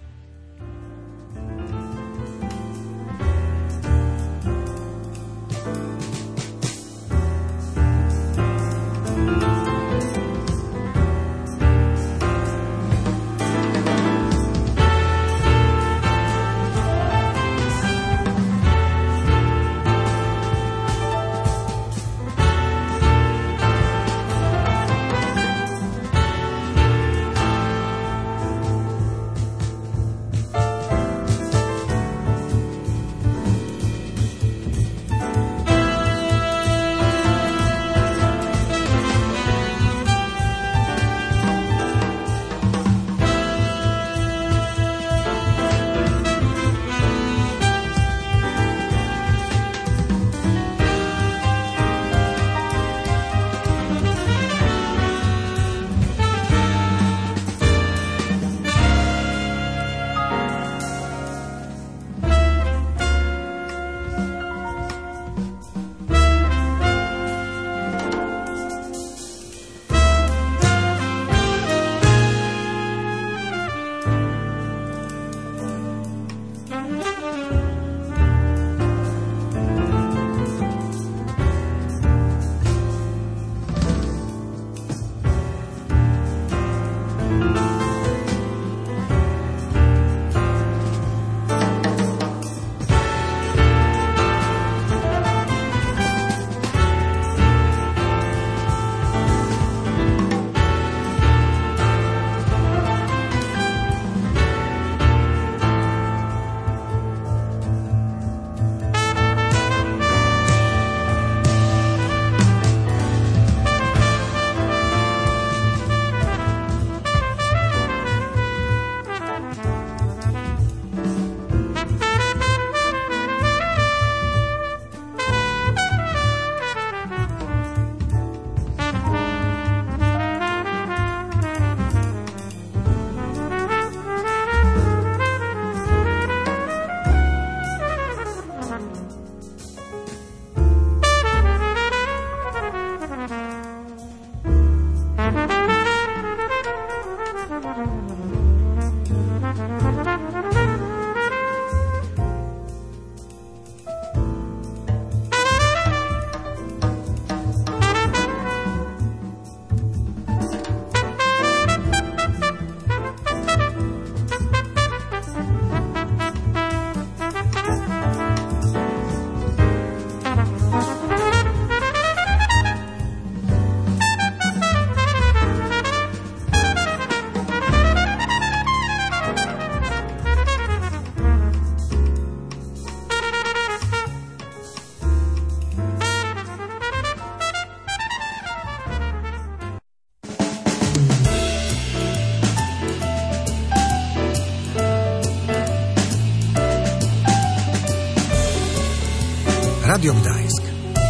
Radio Gdańsk.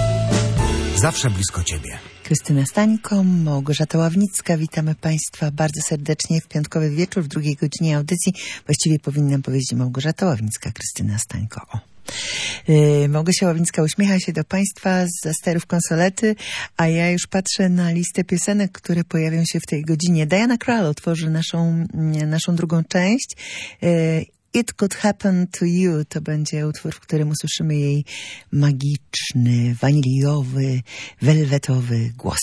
Zawsze blisko Ciebie. Krystyna Stańko, Małgorzata Ławnicka. Witamy Państwa bardzo serdecznie w piątkowy wieczór, w drugiej godzinie audycji. Właściwie powinnam powiedzieć Małgorzata Ławnicka, Krystyna Stańko. Małgosia Ławnicka uśmiecha się do Państwa zza sterów konsolety, a ja już patrzę na listę piosenek, które pojawią się w tej godzinie. Diana Krall otworzy naszą drugą część. It Could Happen to You to będzie utwór, w którym usłyszymy jej magiczny, waniliowy, welwetowy głos.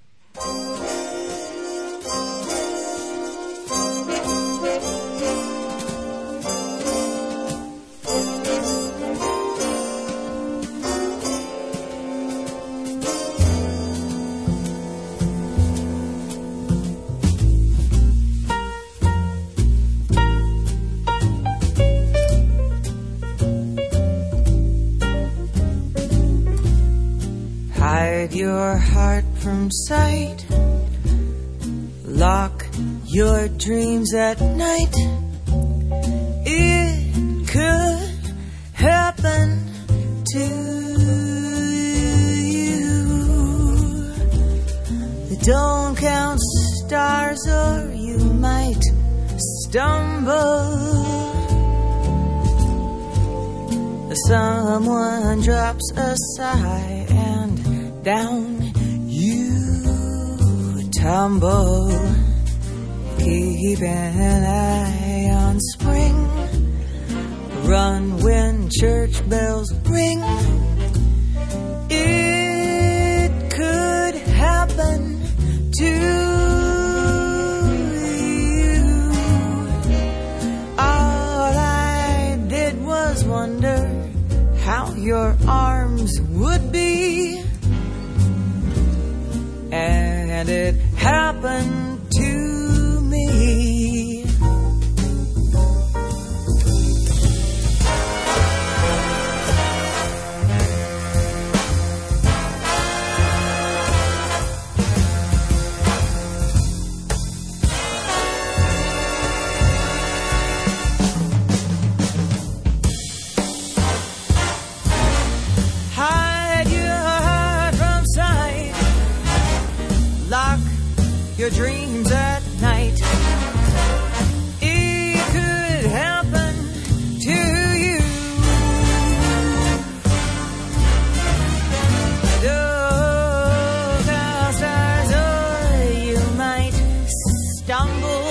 Hide your heart from sight. Lock your dreams at night. It could happen to you. Don't count stars or you might stumble. Someone drops a sigh and down you tumble. Keep an eye on spring. Run when church bells ring. It could happen to you. All I did was wonder how your arms would be. And it happened to me. Hide your heart from sight. Lock your dreams at night. It could happen to you. Look out, stars, or you might stumble.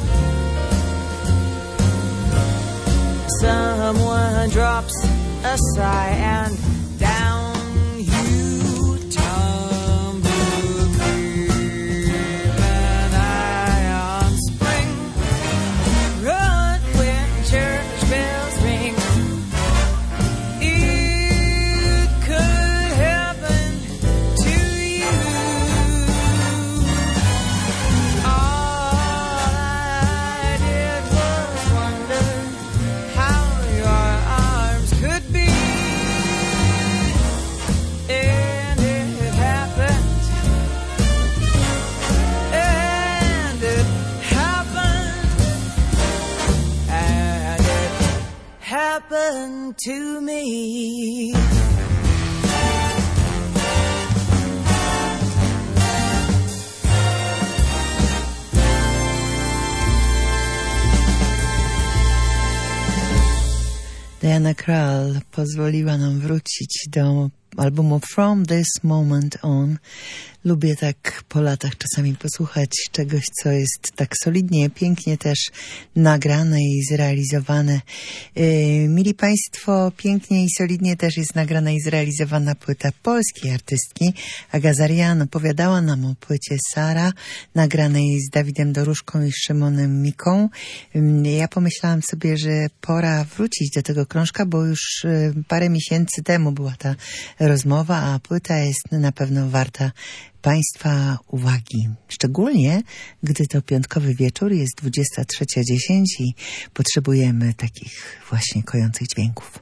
Someone drops a sigh and down you tumble. Keep an eye on spring. Run when church bells ring. It could happen to you. All I did was wonder how your arms could be. And it happened. And it happened. And it happened to me. Diana Krall pozwoliła nam wrócić do albumu From This Moment On. Lubię tak po latach czasami posłuchać czegoś, co jest tak solidnie, pięknie też nagrane i zrealizowane. Mili Państwo, pięknie i solidnie też jest nagrana i zrealizowana płyta polskiej artystki. Aga Zarian opowiadała nam o płycie Sara, nagranej z Dawidem Doruszką i Szymonem Miką. Ja pomyślałam sobie, że pora wrócić do tego krążka, bo już parę miesięcy temu była ta rozmowa, a płyta jest na pewno warta Państwa uwagi. Szczególnie, gdy to piątkowy wieczór, jest 23:10 i potrzebujemy takich właśnie kojących dźwięków.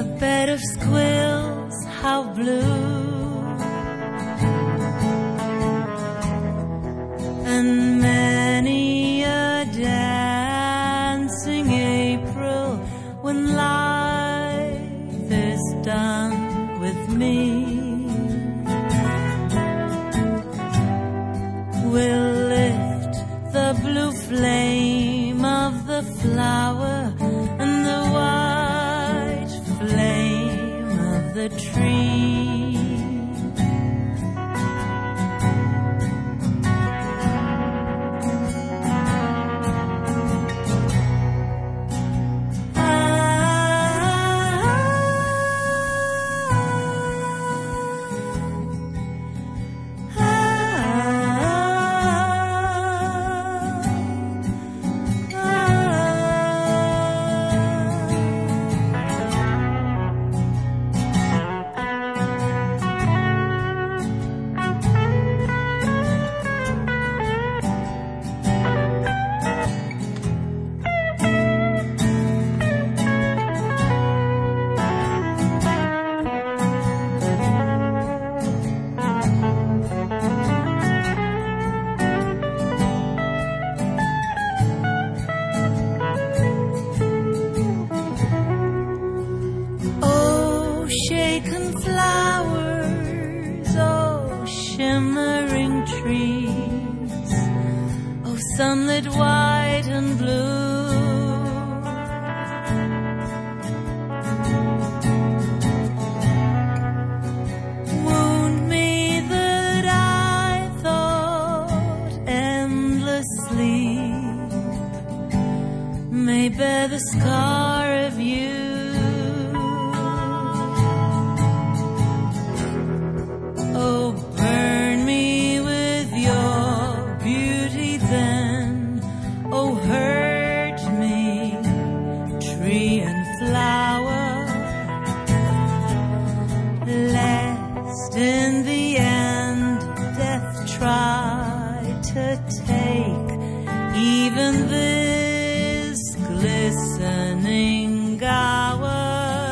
a bed of squills, how blue. And many a dancing April when life is done with me will lift the blue flame of the flower and the white flame of the tree. Sunlit white and blue, wound me that I thought endless sleep may bear the scar of you. Oh, burn me with your beauty then. Oh, hurt me, tree and flower, lest in the end death try to take even this glistening hour.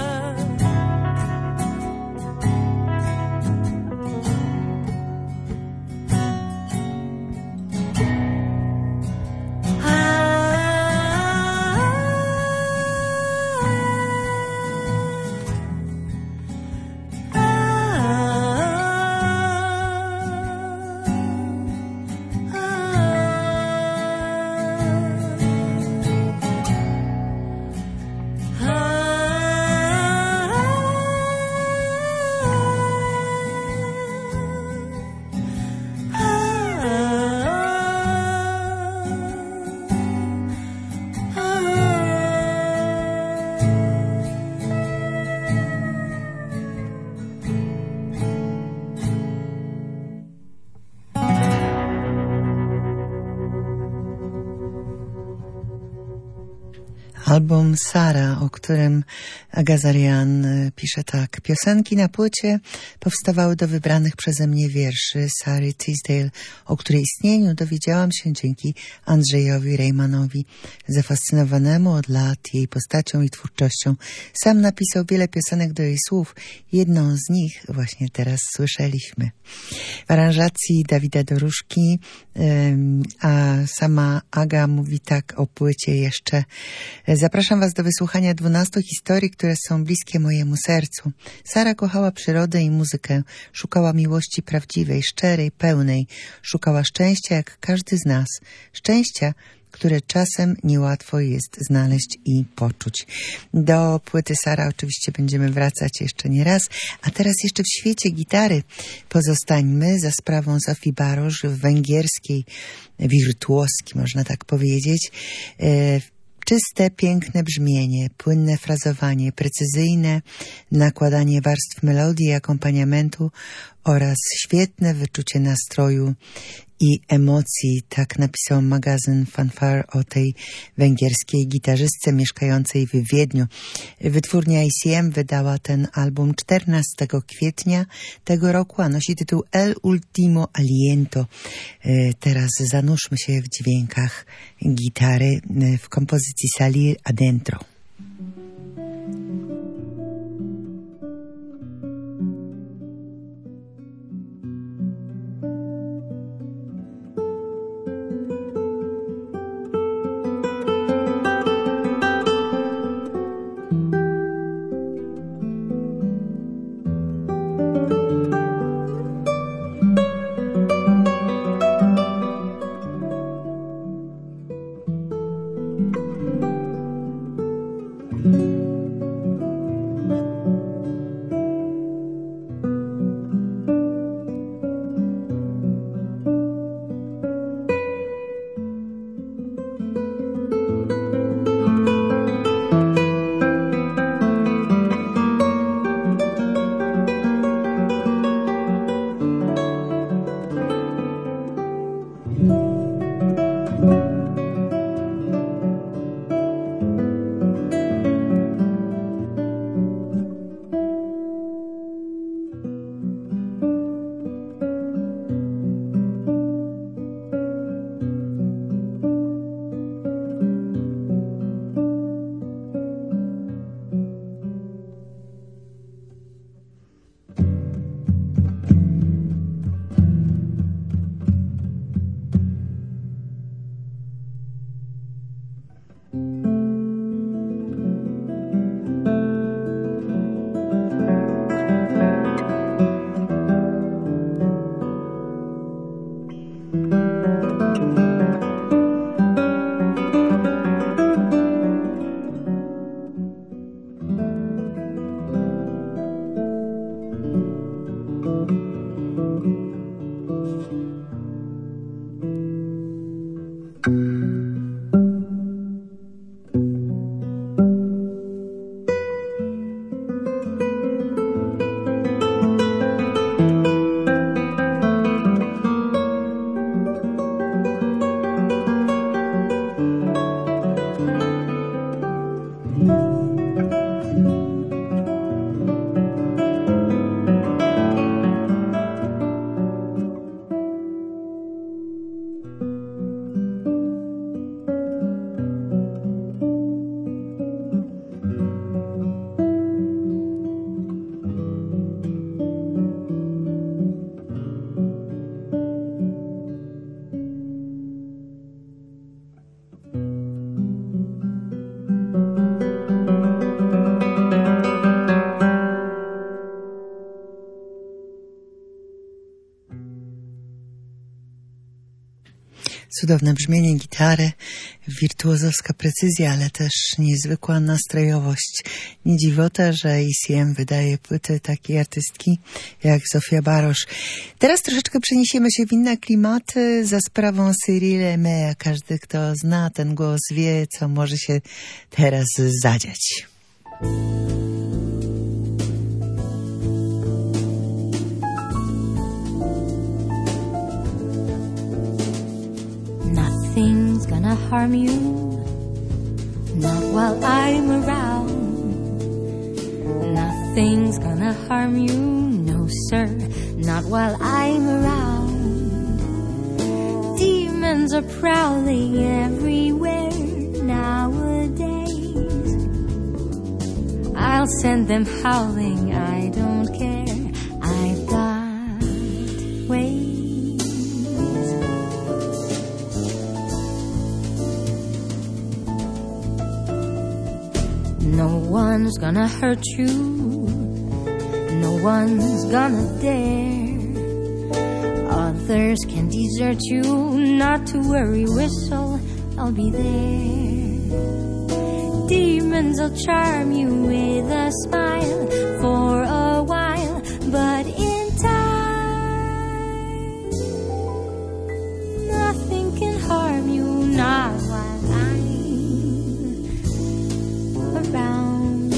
Album Sara, o którym Agazarian pisze tak. Piosenki na płycie powstawały do wybranych przeze mnie wierszy Sary Teasdale, o której istnieniu dowiedziałam się dzięki Andrzejowi Rejmanowi, zafascynowanemu od lat jej postacią i twórczością. Sam napisał wiele piosenek do jej słów. Jedną z nich właśnie teraz słyszeliśmy. W aranżacji Dawida Doruszki, a sama Aga mówi tak o płycie jeszcze. Zapraszam Was do wysłuchania 12 historii, które są bliskie mojemu sercu. Sara kochała przyrodę i muzykę. Szukała miłości prawdziwej, szczerej, pełnej. Szukała szczęścia jak każdy z nas. Szczęścia, które czasem niełatwo jest znaleźć i poczuć. Do płyty Sara oczywiście będziemy wracać jeszcze nie raz, a teraz jeszcze w świecie gitary pozostańmy za sprawą Zofii Barosz w węgierskiej wirtuoski, można tak powiedzieć. Czyste, piękne brzmienie, płynne frazowanie, precyzyjne nakładanie warstw melodii i akompaniamentu oraz świetne wyczucie nastroju i emocji. Tak napisał magazyn Fanfare o tej węgierskiej gitarzystce mieszkającej w Wiedniu. Wytwórnia ICM wydała ten album 14 kwietnia tego roku, a nosi tytuł El Ultimo Aliento. Teraz zanurzmy się w dźwiękach gitary w kompozycji Salir Adentro. Cudowne brzmienie gitary, wirtuozowska precyzja, ale też niezwykła nastrojowość. Nie dziwota, że ECM wydaje płyty takiej artystki jak Zofia Barosz. Teraz troszeczkę przeniesiemy się w inne klimaty za sprawą Cyril Aimé. Każdy, kto zna ten głos, wie, co może się teraz zadziać. Nothing's gonna harm you, not while I'm around. Nothing's gonna harm you, no sir, not while I'm around. Demons are prowling everywhere nowadays. I'll send them howling, I don't care, I've got ways. No one's gonna hurt you, no one's gonna dare. Others can desert you, not to worry, whistle, I'll be there. Demons will charm you with a smile for a while, but in time, nothing can harm you, not while I'm around.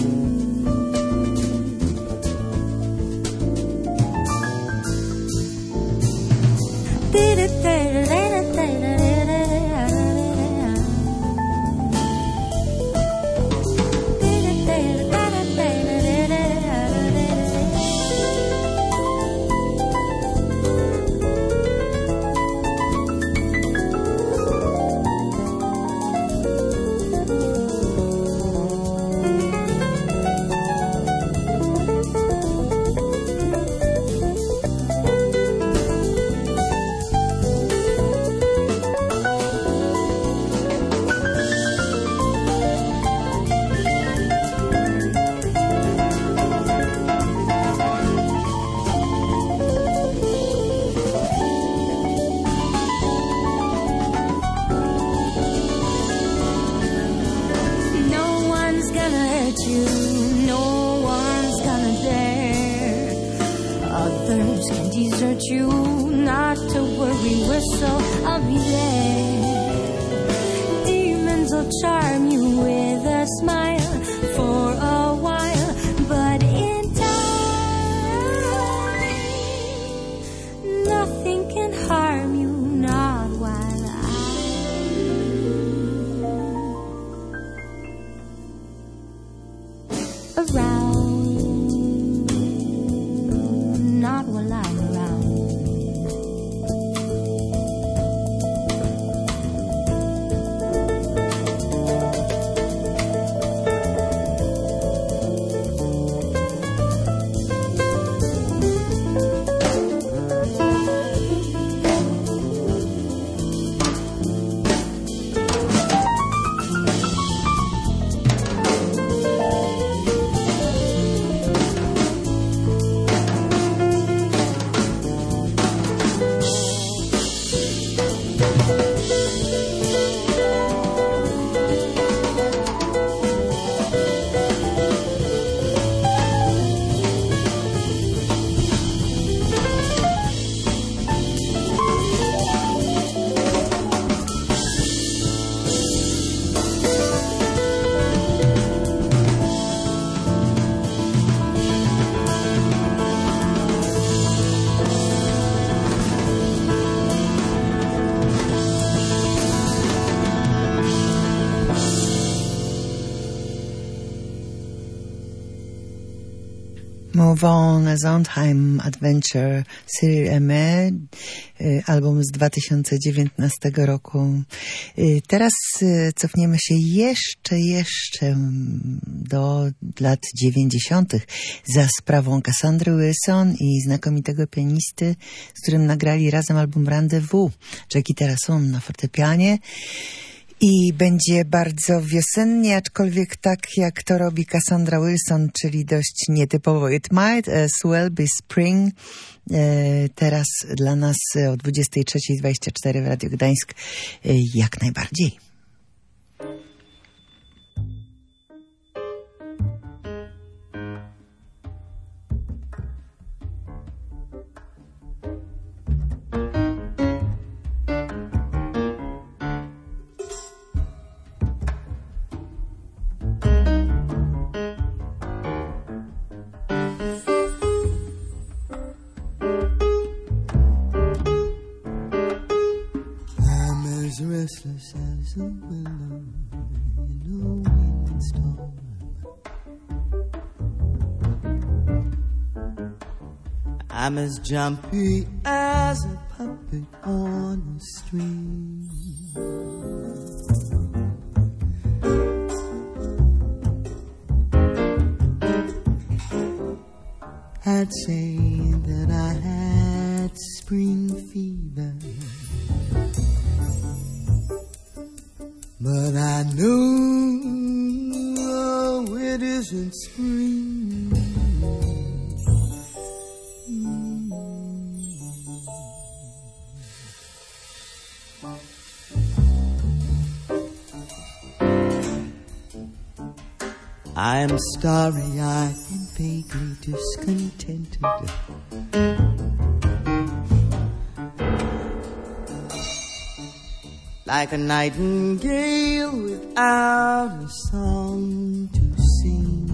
Move On, a Sondheim Adventure, Cyril Aimé, album z 2019 roku. Teraz cofniemy się jeszcze do lat 90. za sprawą Cassandry Wilson i znakomitego pianisty, z którym nagrali razem album Rendezvous, Jackie Terrasson na fortepianie. I będzie bardzo wiosennie, aczkolwiek tak jak to robi Cassandra Wilson, czyli dość nietypowo. It might as well be spring. Teraz dla nas o 23:24 w Radiu Gdańsk jak najbardziej. Restless as a willow in a windstorm. I'm as jumpy as a puppet on a string. I'd say that I had spring fever, but I know it isn't spring. I am starry-eyed and vaguely discontented. Like a nightingale without a song to sing.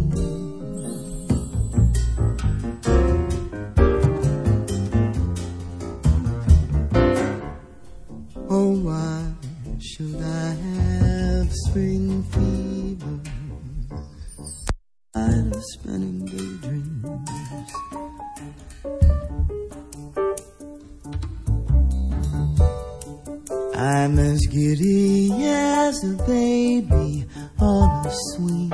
Oh, why should I have spring fever? Tired of spinning daydreams. I'm as giddy as a baby on a swing.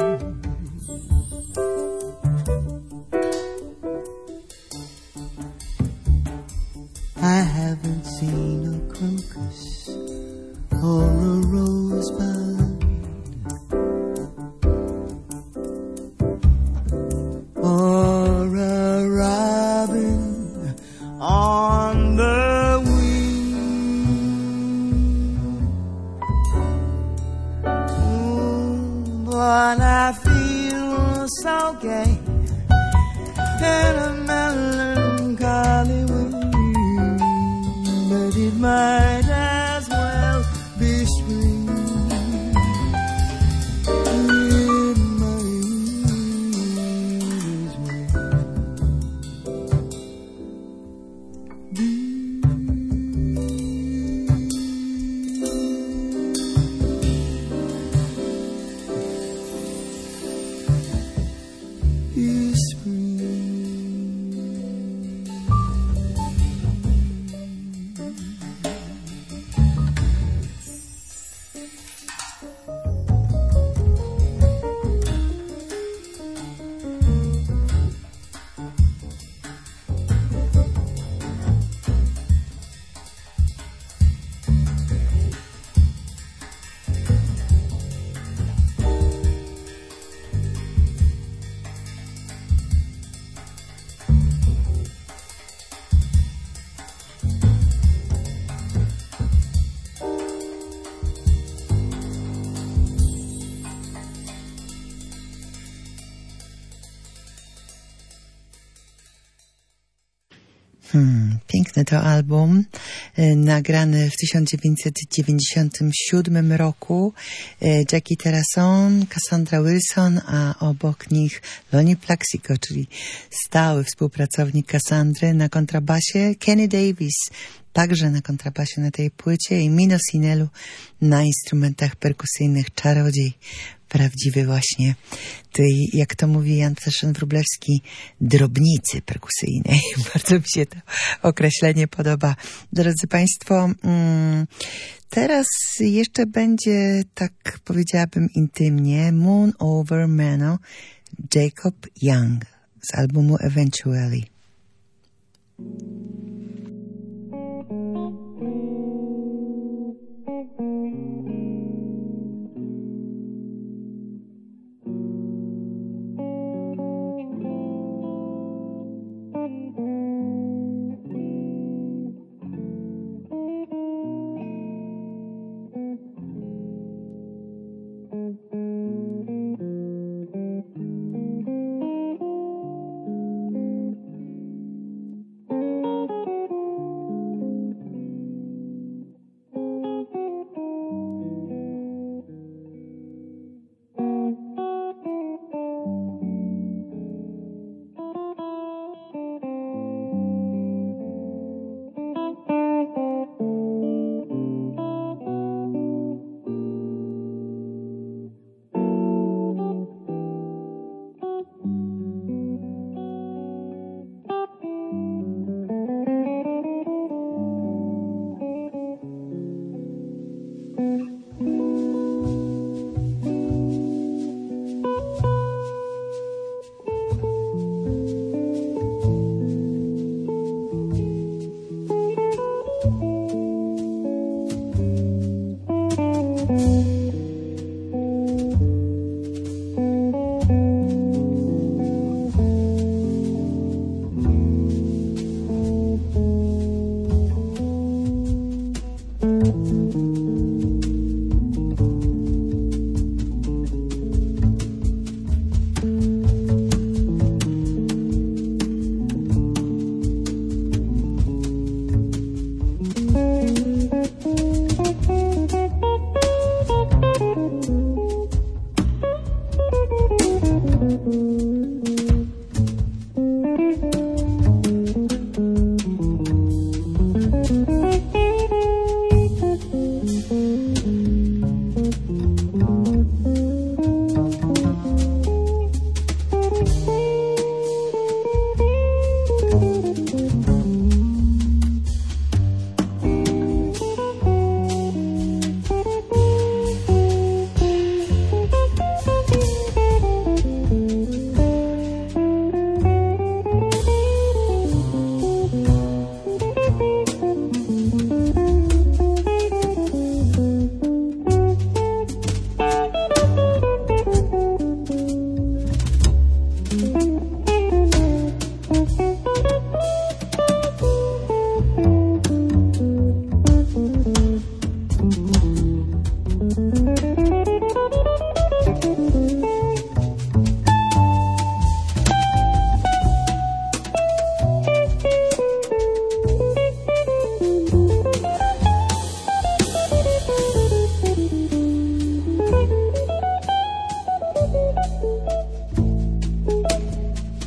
I haven't seen a crocus or a rosebud or a robin on the wing. But I feel so gay in a melancholy way. But it might as well be spring. It might as well be spring. Piękny to album, nagrany w 1997 roku. Jackie Terrasson, Cassandra Wilson, a obok nich Lonnie Plaxico, czyli stały współpracownik Cassandry, na kontrabasie, Kenny Davis, także na kontrabasie na tej płycie, i Mino Sinelu na instrumentach perkusyjnych. Czarodziej prawdziwy właśnie tej, jak to mówi Jan Ptaszyn-Wróblewski, drobnicy perkusyjnej. Bardzo mi się to określenie podoba. Drodzy Państwo, teraz jeszcze będzie, tak powiedziałabym intymnie, Moon Over Mano, Jacob Young z albumu Eventually.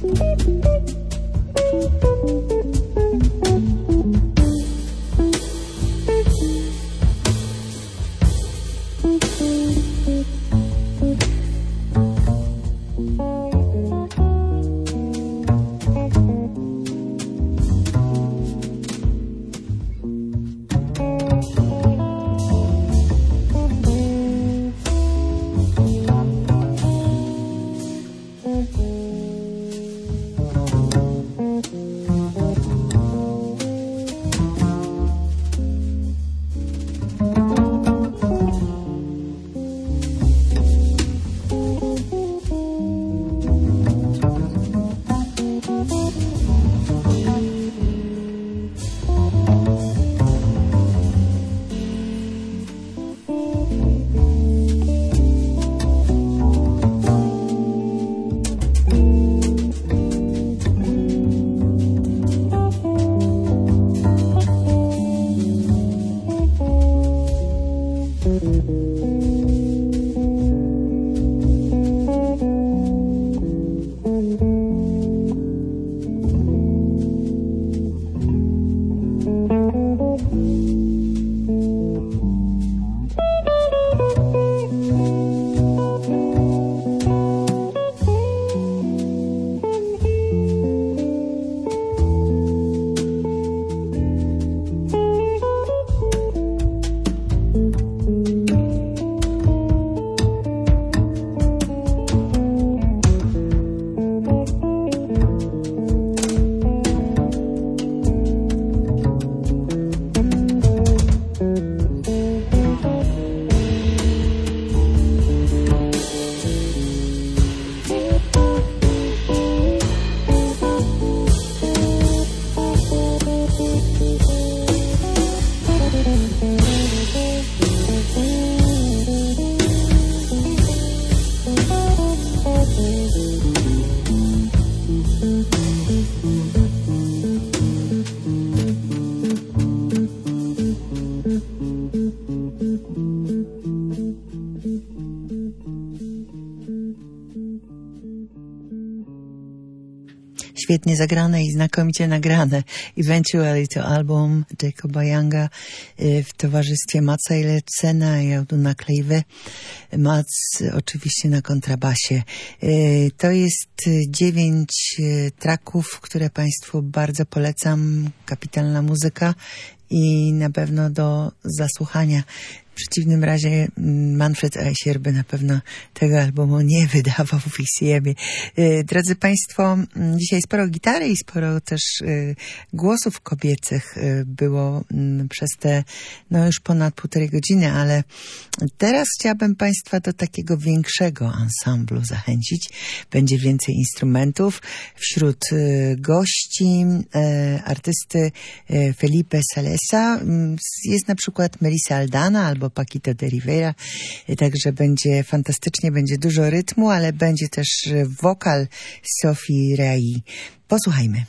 Świetnie zagrane i znakomicie nagrane. Eventually to album Jacoba Younga w towarzystwie Matsa Eilertsena i Auduna Kleive. Mats oczywiście na kontrabasie. To jest 9 tracków, które Państwu bardzo polecam. Kapitalna muzyka i na pewno do zasłuchania. W przeciwnym razie Manfred Eicher by na pewno tego albumu nie wydawał w ICM. Drodzy Państwo, dzisiaj sporo gitary i sporo też głosów kobiecych było przez te już ponad 1,5 godziny, ale teraz chciałabym Państwa do takiego większego ansamblu zachęcić. Będzie więcej instrumentów. Wśród gości artysty Felipe Salesa jest na przykład Melissa Aldana albo Paquito de Rivera, także będzie fantastycznie, będzie dużo rytmu, ale będzie też wokal Sophie Rai. Posłuchajmy.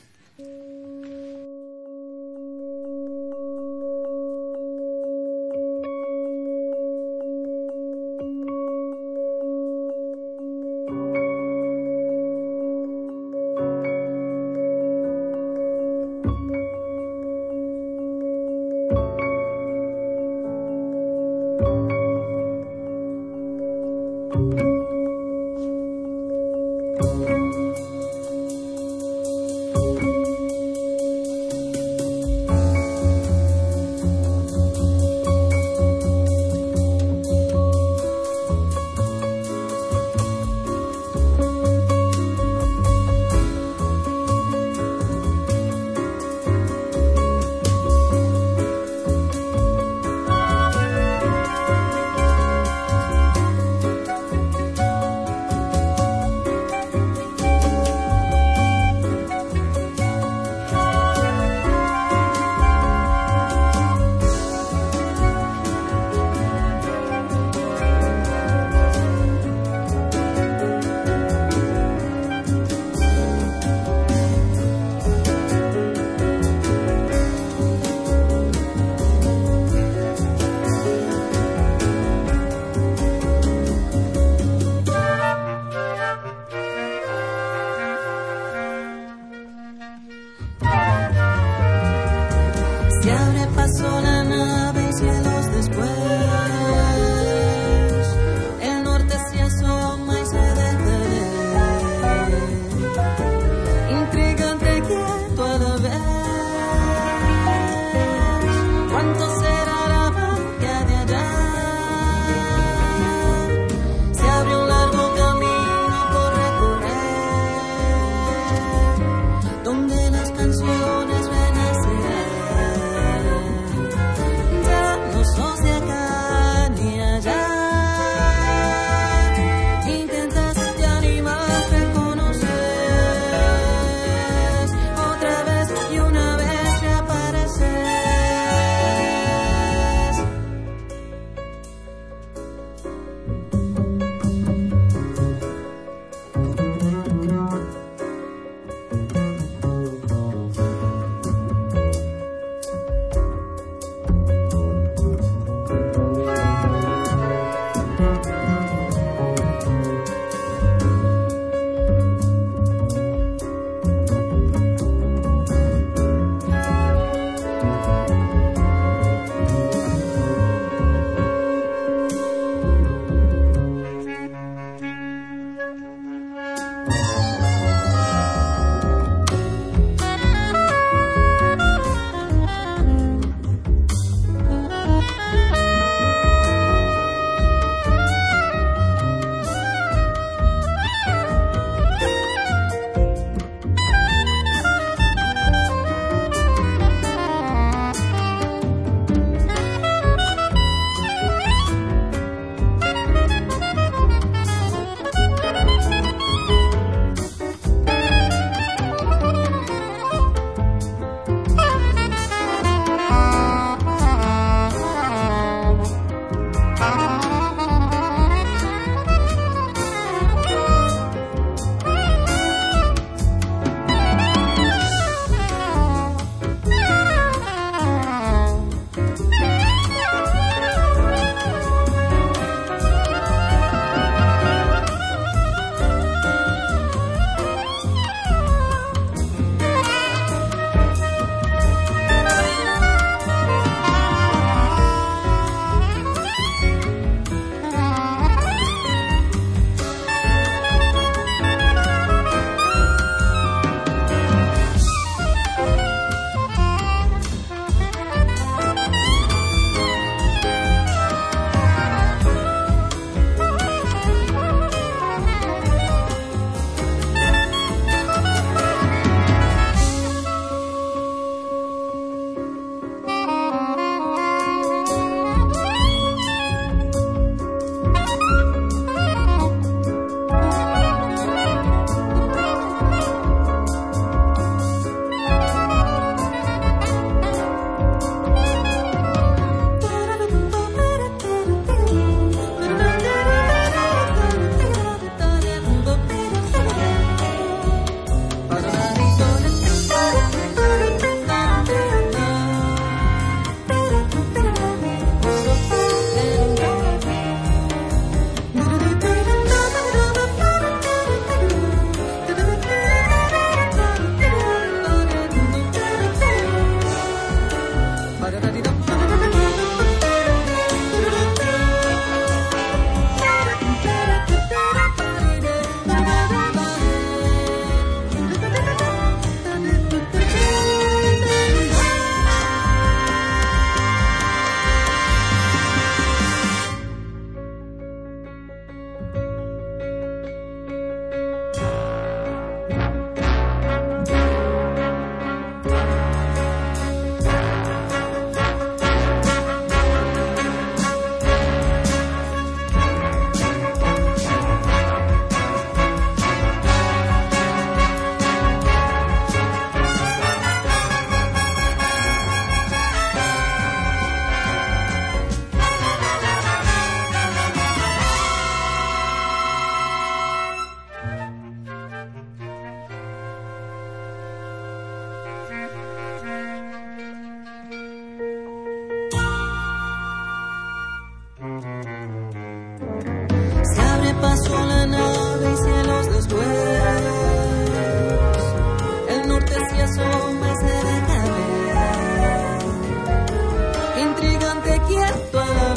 asoma y se deja ver. Intrigante, quieto a la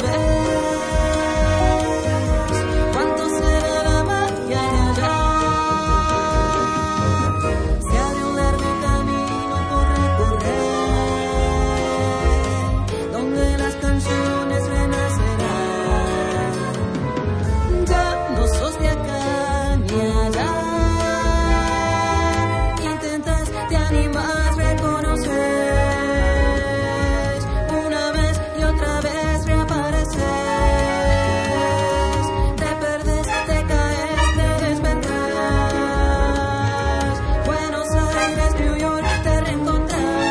vez. ¿Cuánto será la magia de hallar? Se abre un largo camino por recorrer, donde las canciones renacerán. Ya no sos de acá ni allá. Intentas, te animas, reconoces. Una vez y otra vez reapareces. Te perdes, te caes, te desvendrás. Buenos Aires, New York, te reencontrás.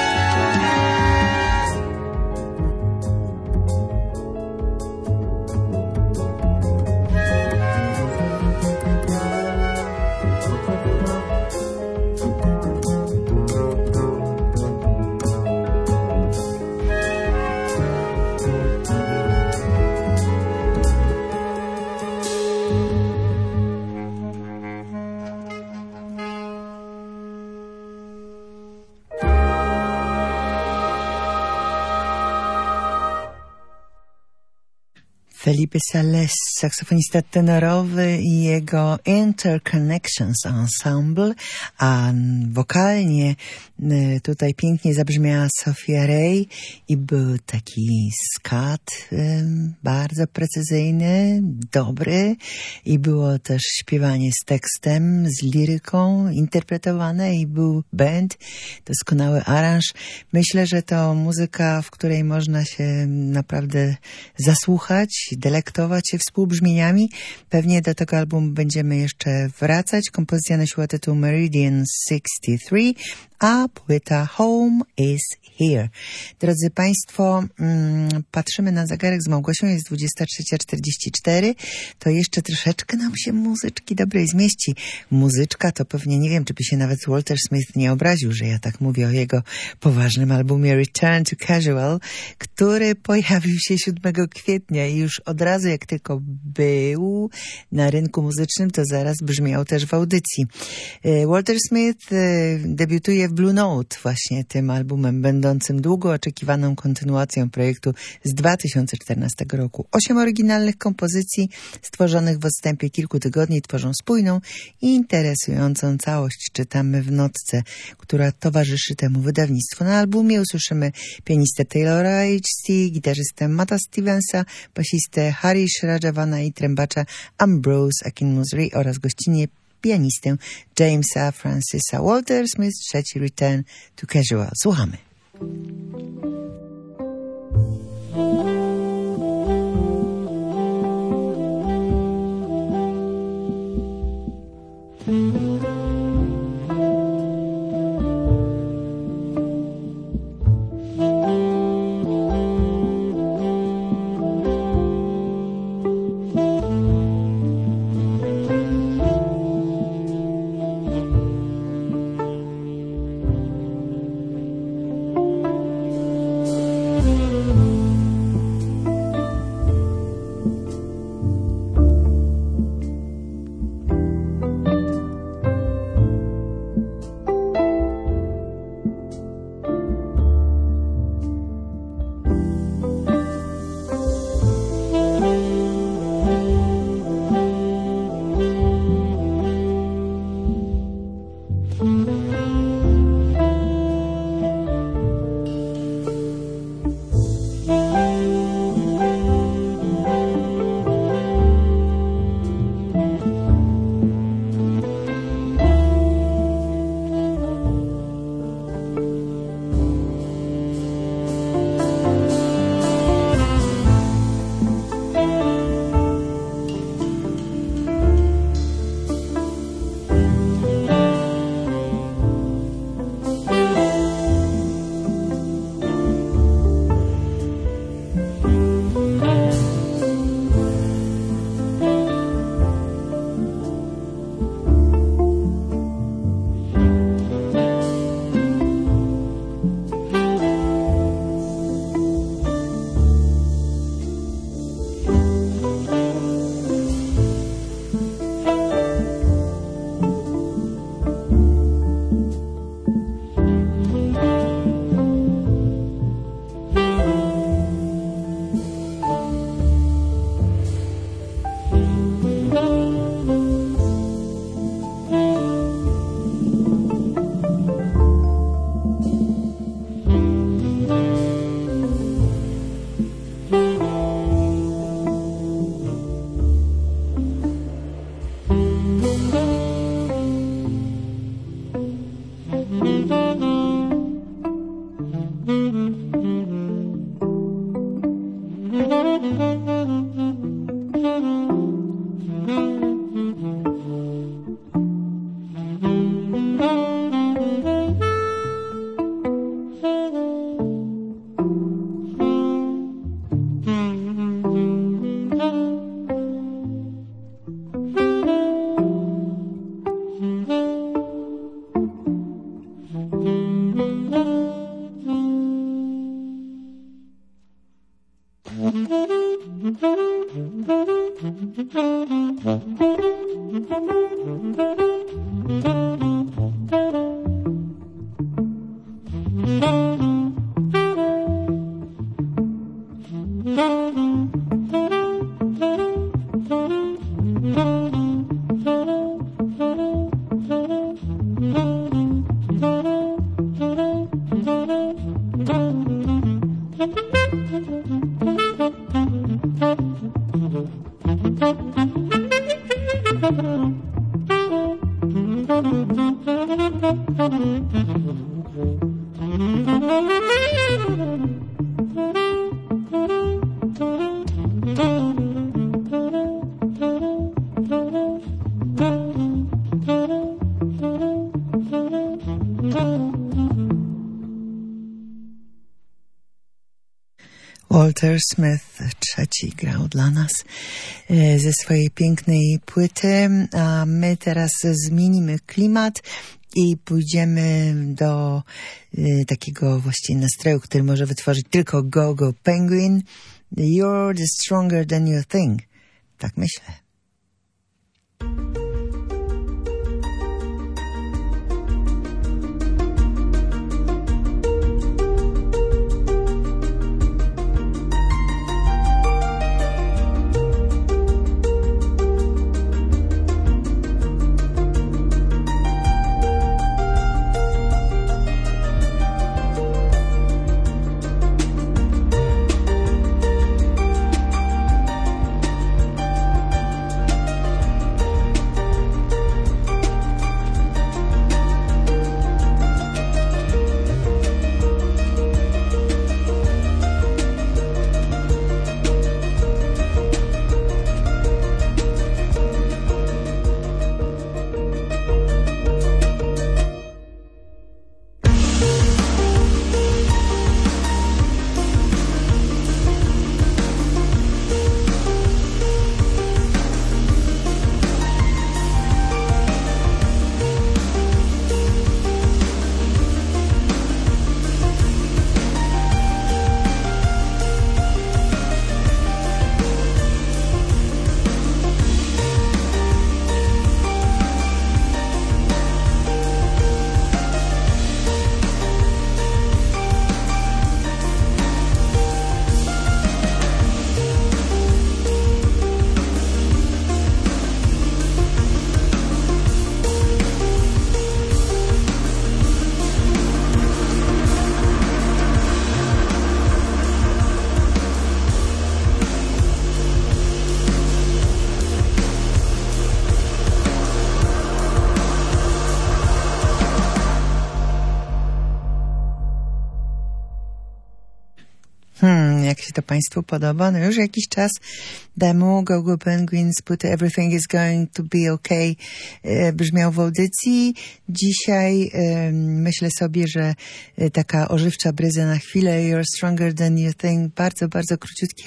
Felipe Sales, saksofonista tenorowy i jego Interconnections Ensemble, a wokalnie tutaj pięknie zabrzmiała Sophia Ray i był taki skat bardzo precyzyjny, dobry i było też śpiewanie z tekstem, z liryką interpretowane i był band, doskonały aranż. Myślę, że to muzyka, w której można się naprawdę zasłuchać, delektować się współbrzmieniami. Pewnie do tego albumu będziemy jeszcze wracać. Kompozycja nosiła tytuł Meridian 63, a płyta Home is Here. Drodzy Państwo, patrzymy na zegarek z Małgosią, jest 23:44. To jeszcze troszeczkę nam się muzyczki dobrej zmieści. Muzyczka to pewnie, nie wiem, czy by się nawet Walter Smith nie obraził, że ja tak mówię o jego poważnym albumie Return to Casual, który pojawił się 7 kwietnia i już od razu, jak tylko był na rynku muzycznym, to zaraz brzmiał też w audycji. Walter Smith debiutuje w Blue Note, właśnie tym albumem, będącym długo oczekiwaną kontynuacją projektu z 2014 roku. 8 oryginalnych kompozycji stworzonych w odstępie kilku tygodni tworzą spójną i interesującą całość. Czytamy w notce, która towarzyszy temu wydawnictwu. Na albumie usłyszymy pianistę Taylora H.C., gitarzystę Matta Stevensa, basistę Harish Rajavana i trębacza Ambrose Akinmusri oraz gościnnie pianistę Jamesa Francisa. Walter Smith, trzeci Return to Casual. Słuchamy. Walter Smith III grał dla nas ze swojej pięknej płyty, a my teraz zmienimy klimat i pójdziemy do takiego właściwie nastroju, który może wytworzyć tylko Go-Go Penguin. You're the stronger than you think. Tak myślę. Jak się to Państwu podoba? No już jakiś czas temu Go-Go Penguin z płyty Everything is Going to Be Okay brzmiał w audycji. Dzisiaj myślę sobie, że taka ożywcza bryza na chwilę, You're Stronger Than You Think, bardzo, bardzo króciutki,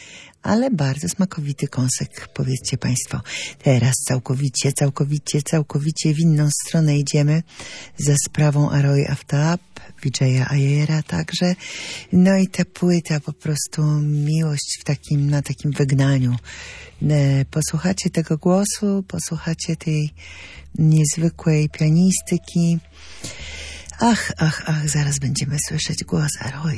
ale bardzo smakowity kąsek, powiedzcie Państwo. Teraz całkowicie w inną stronę idziemy za sprawą Aroy Aftab, Vijaya Ayera także. No i ta płyta, po prostu miłość na takim wygnaniu. Posłuchacie tego głosu, posłuchacie tej niezwykłej pianistyki. Ach, zaraz będziemy słyszeć głos Aroy.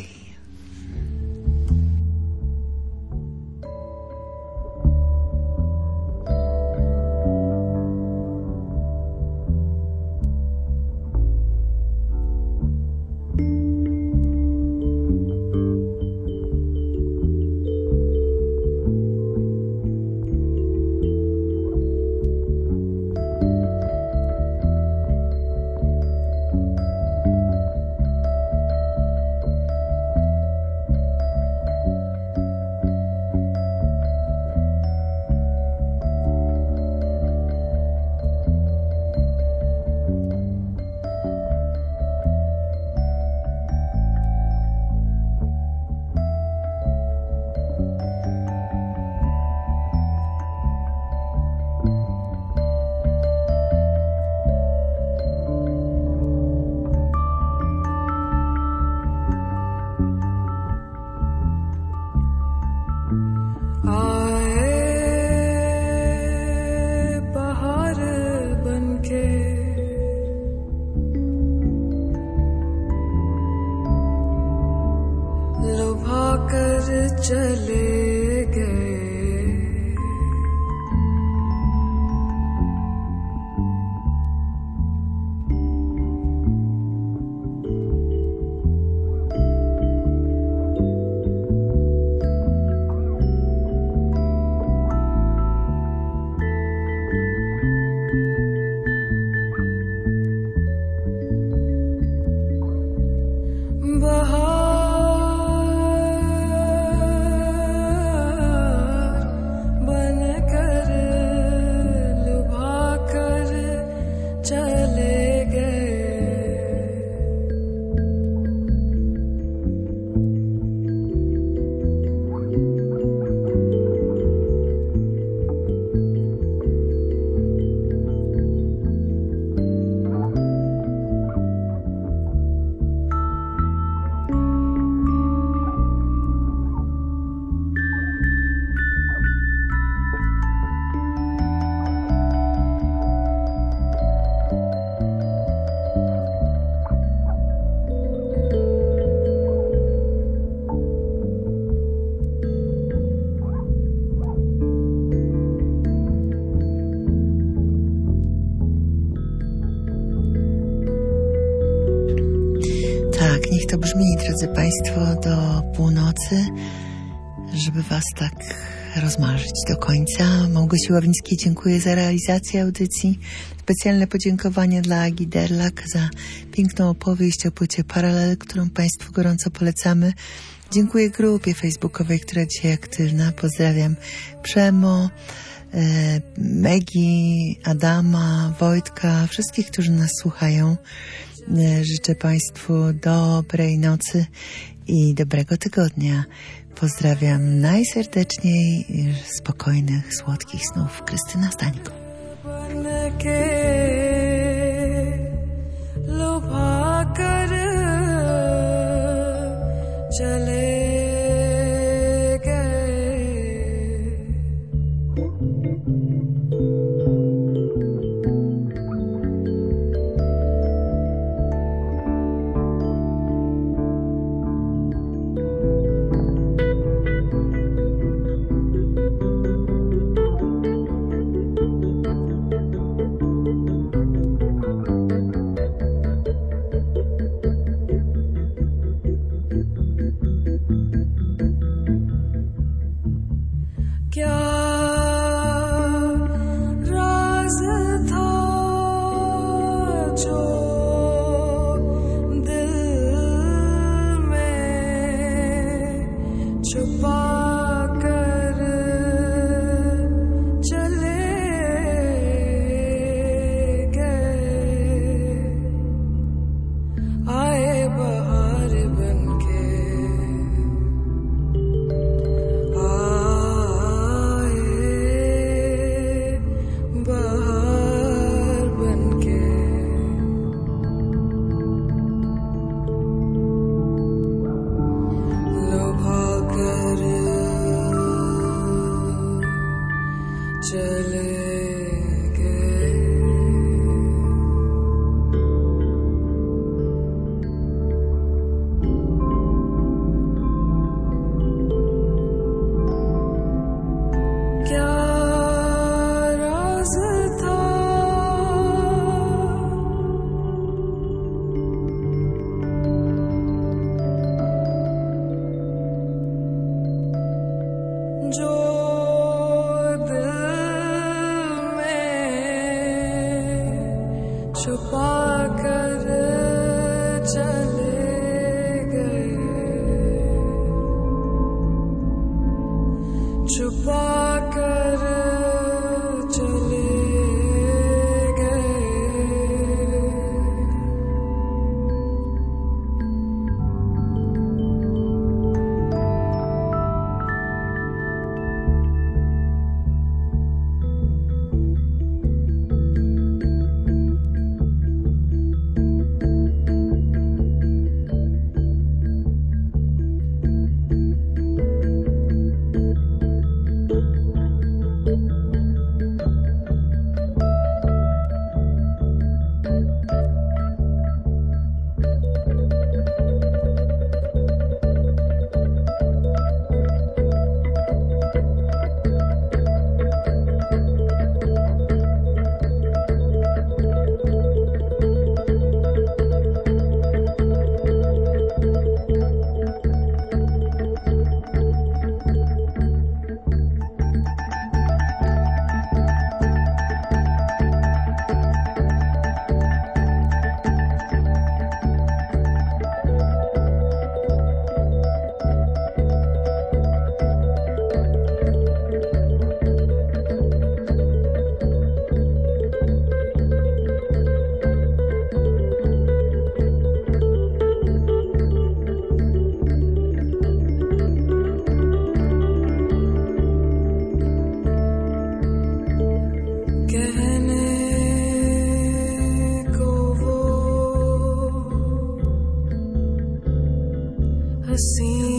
Tak, niech to brzmi, drodzy Państwo, do północy, żeby Was tak rozmarzyć do końca. Małgosi Ławińskiej dziękuję za realizację audycji. Specjalne podziękowania dla Agi Derlak za piękną opowieść o płycie Paralel, którą Państwu gorąco polecamy. Dziękuję grupie facebookowej, która dzisiaj aktywna. Pozdrawiam Przemo, Megi, Adama, Wojtka, wszystkich, którzy nas słuchają. Życzę Państwu dobrej nocy i dobrego tygodnia. Pozdrawiam najserdeczniej, spokojnych, słodkich snów. Krystyna Stańko. to see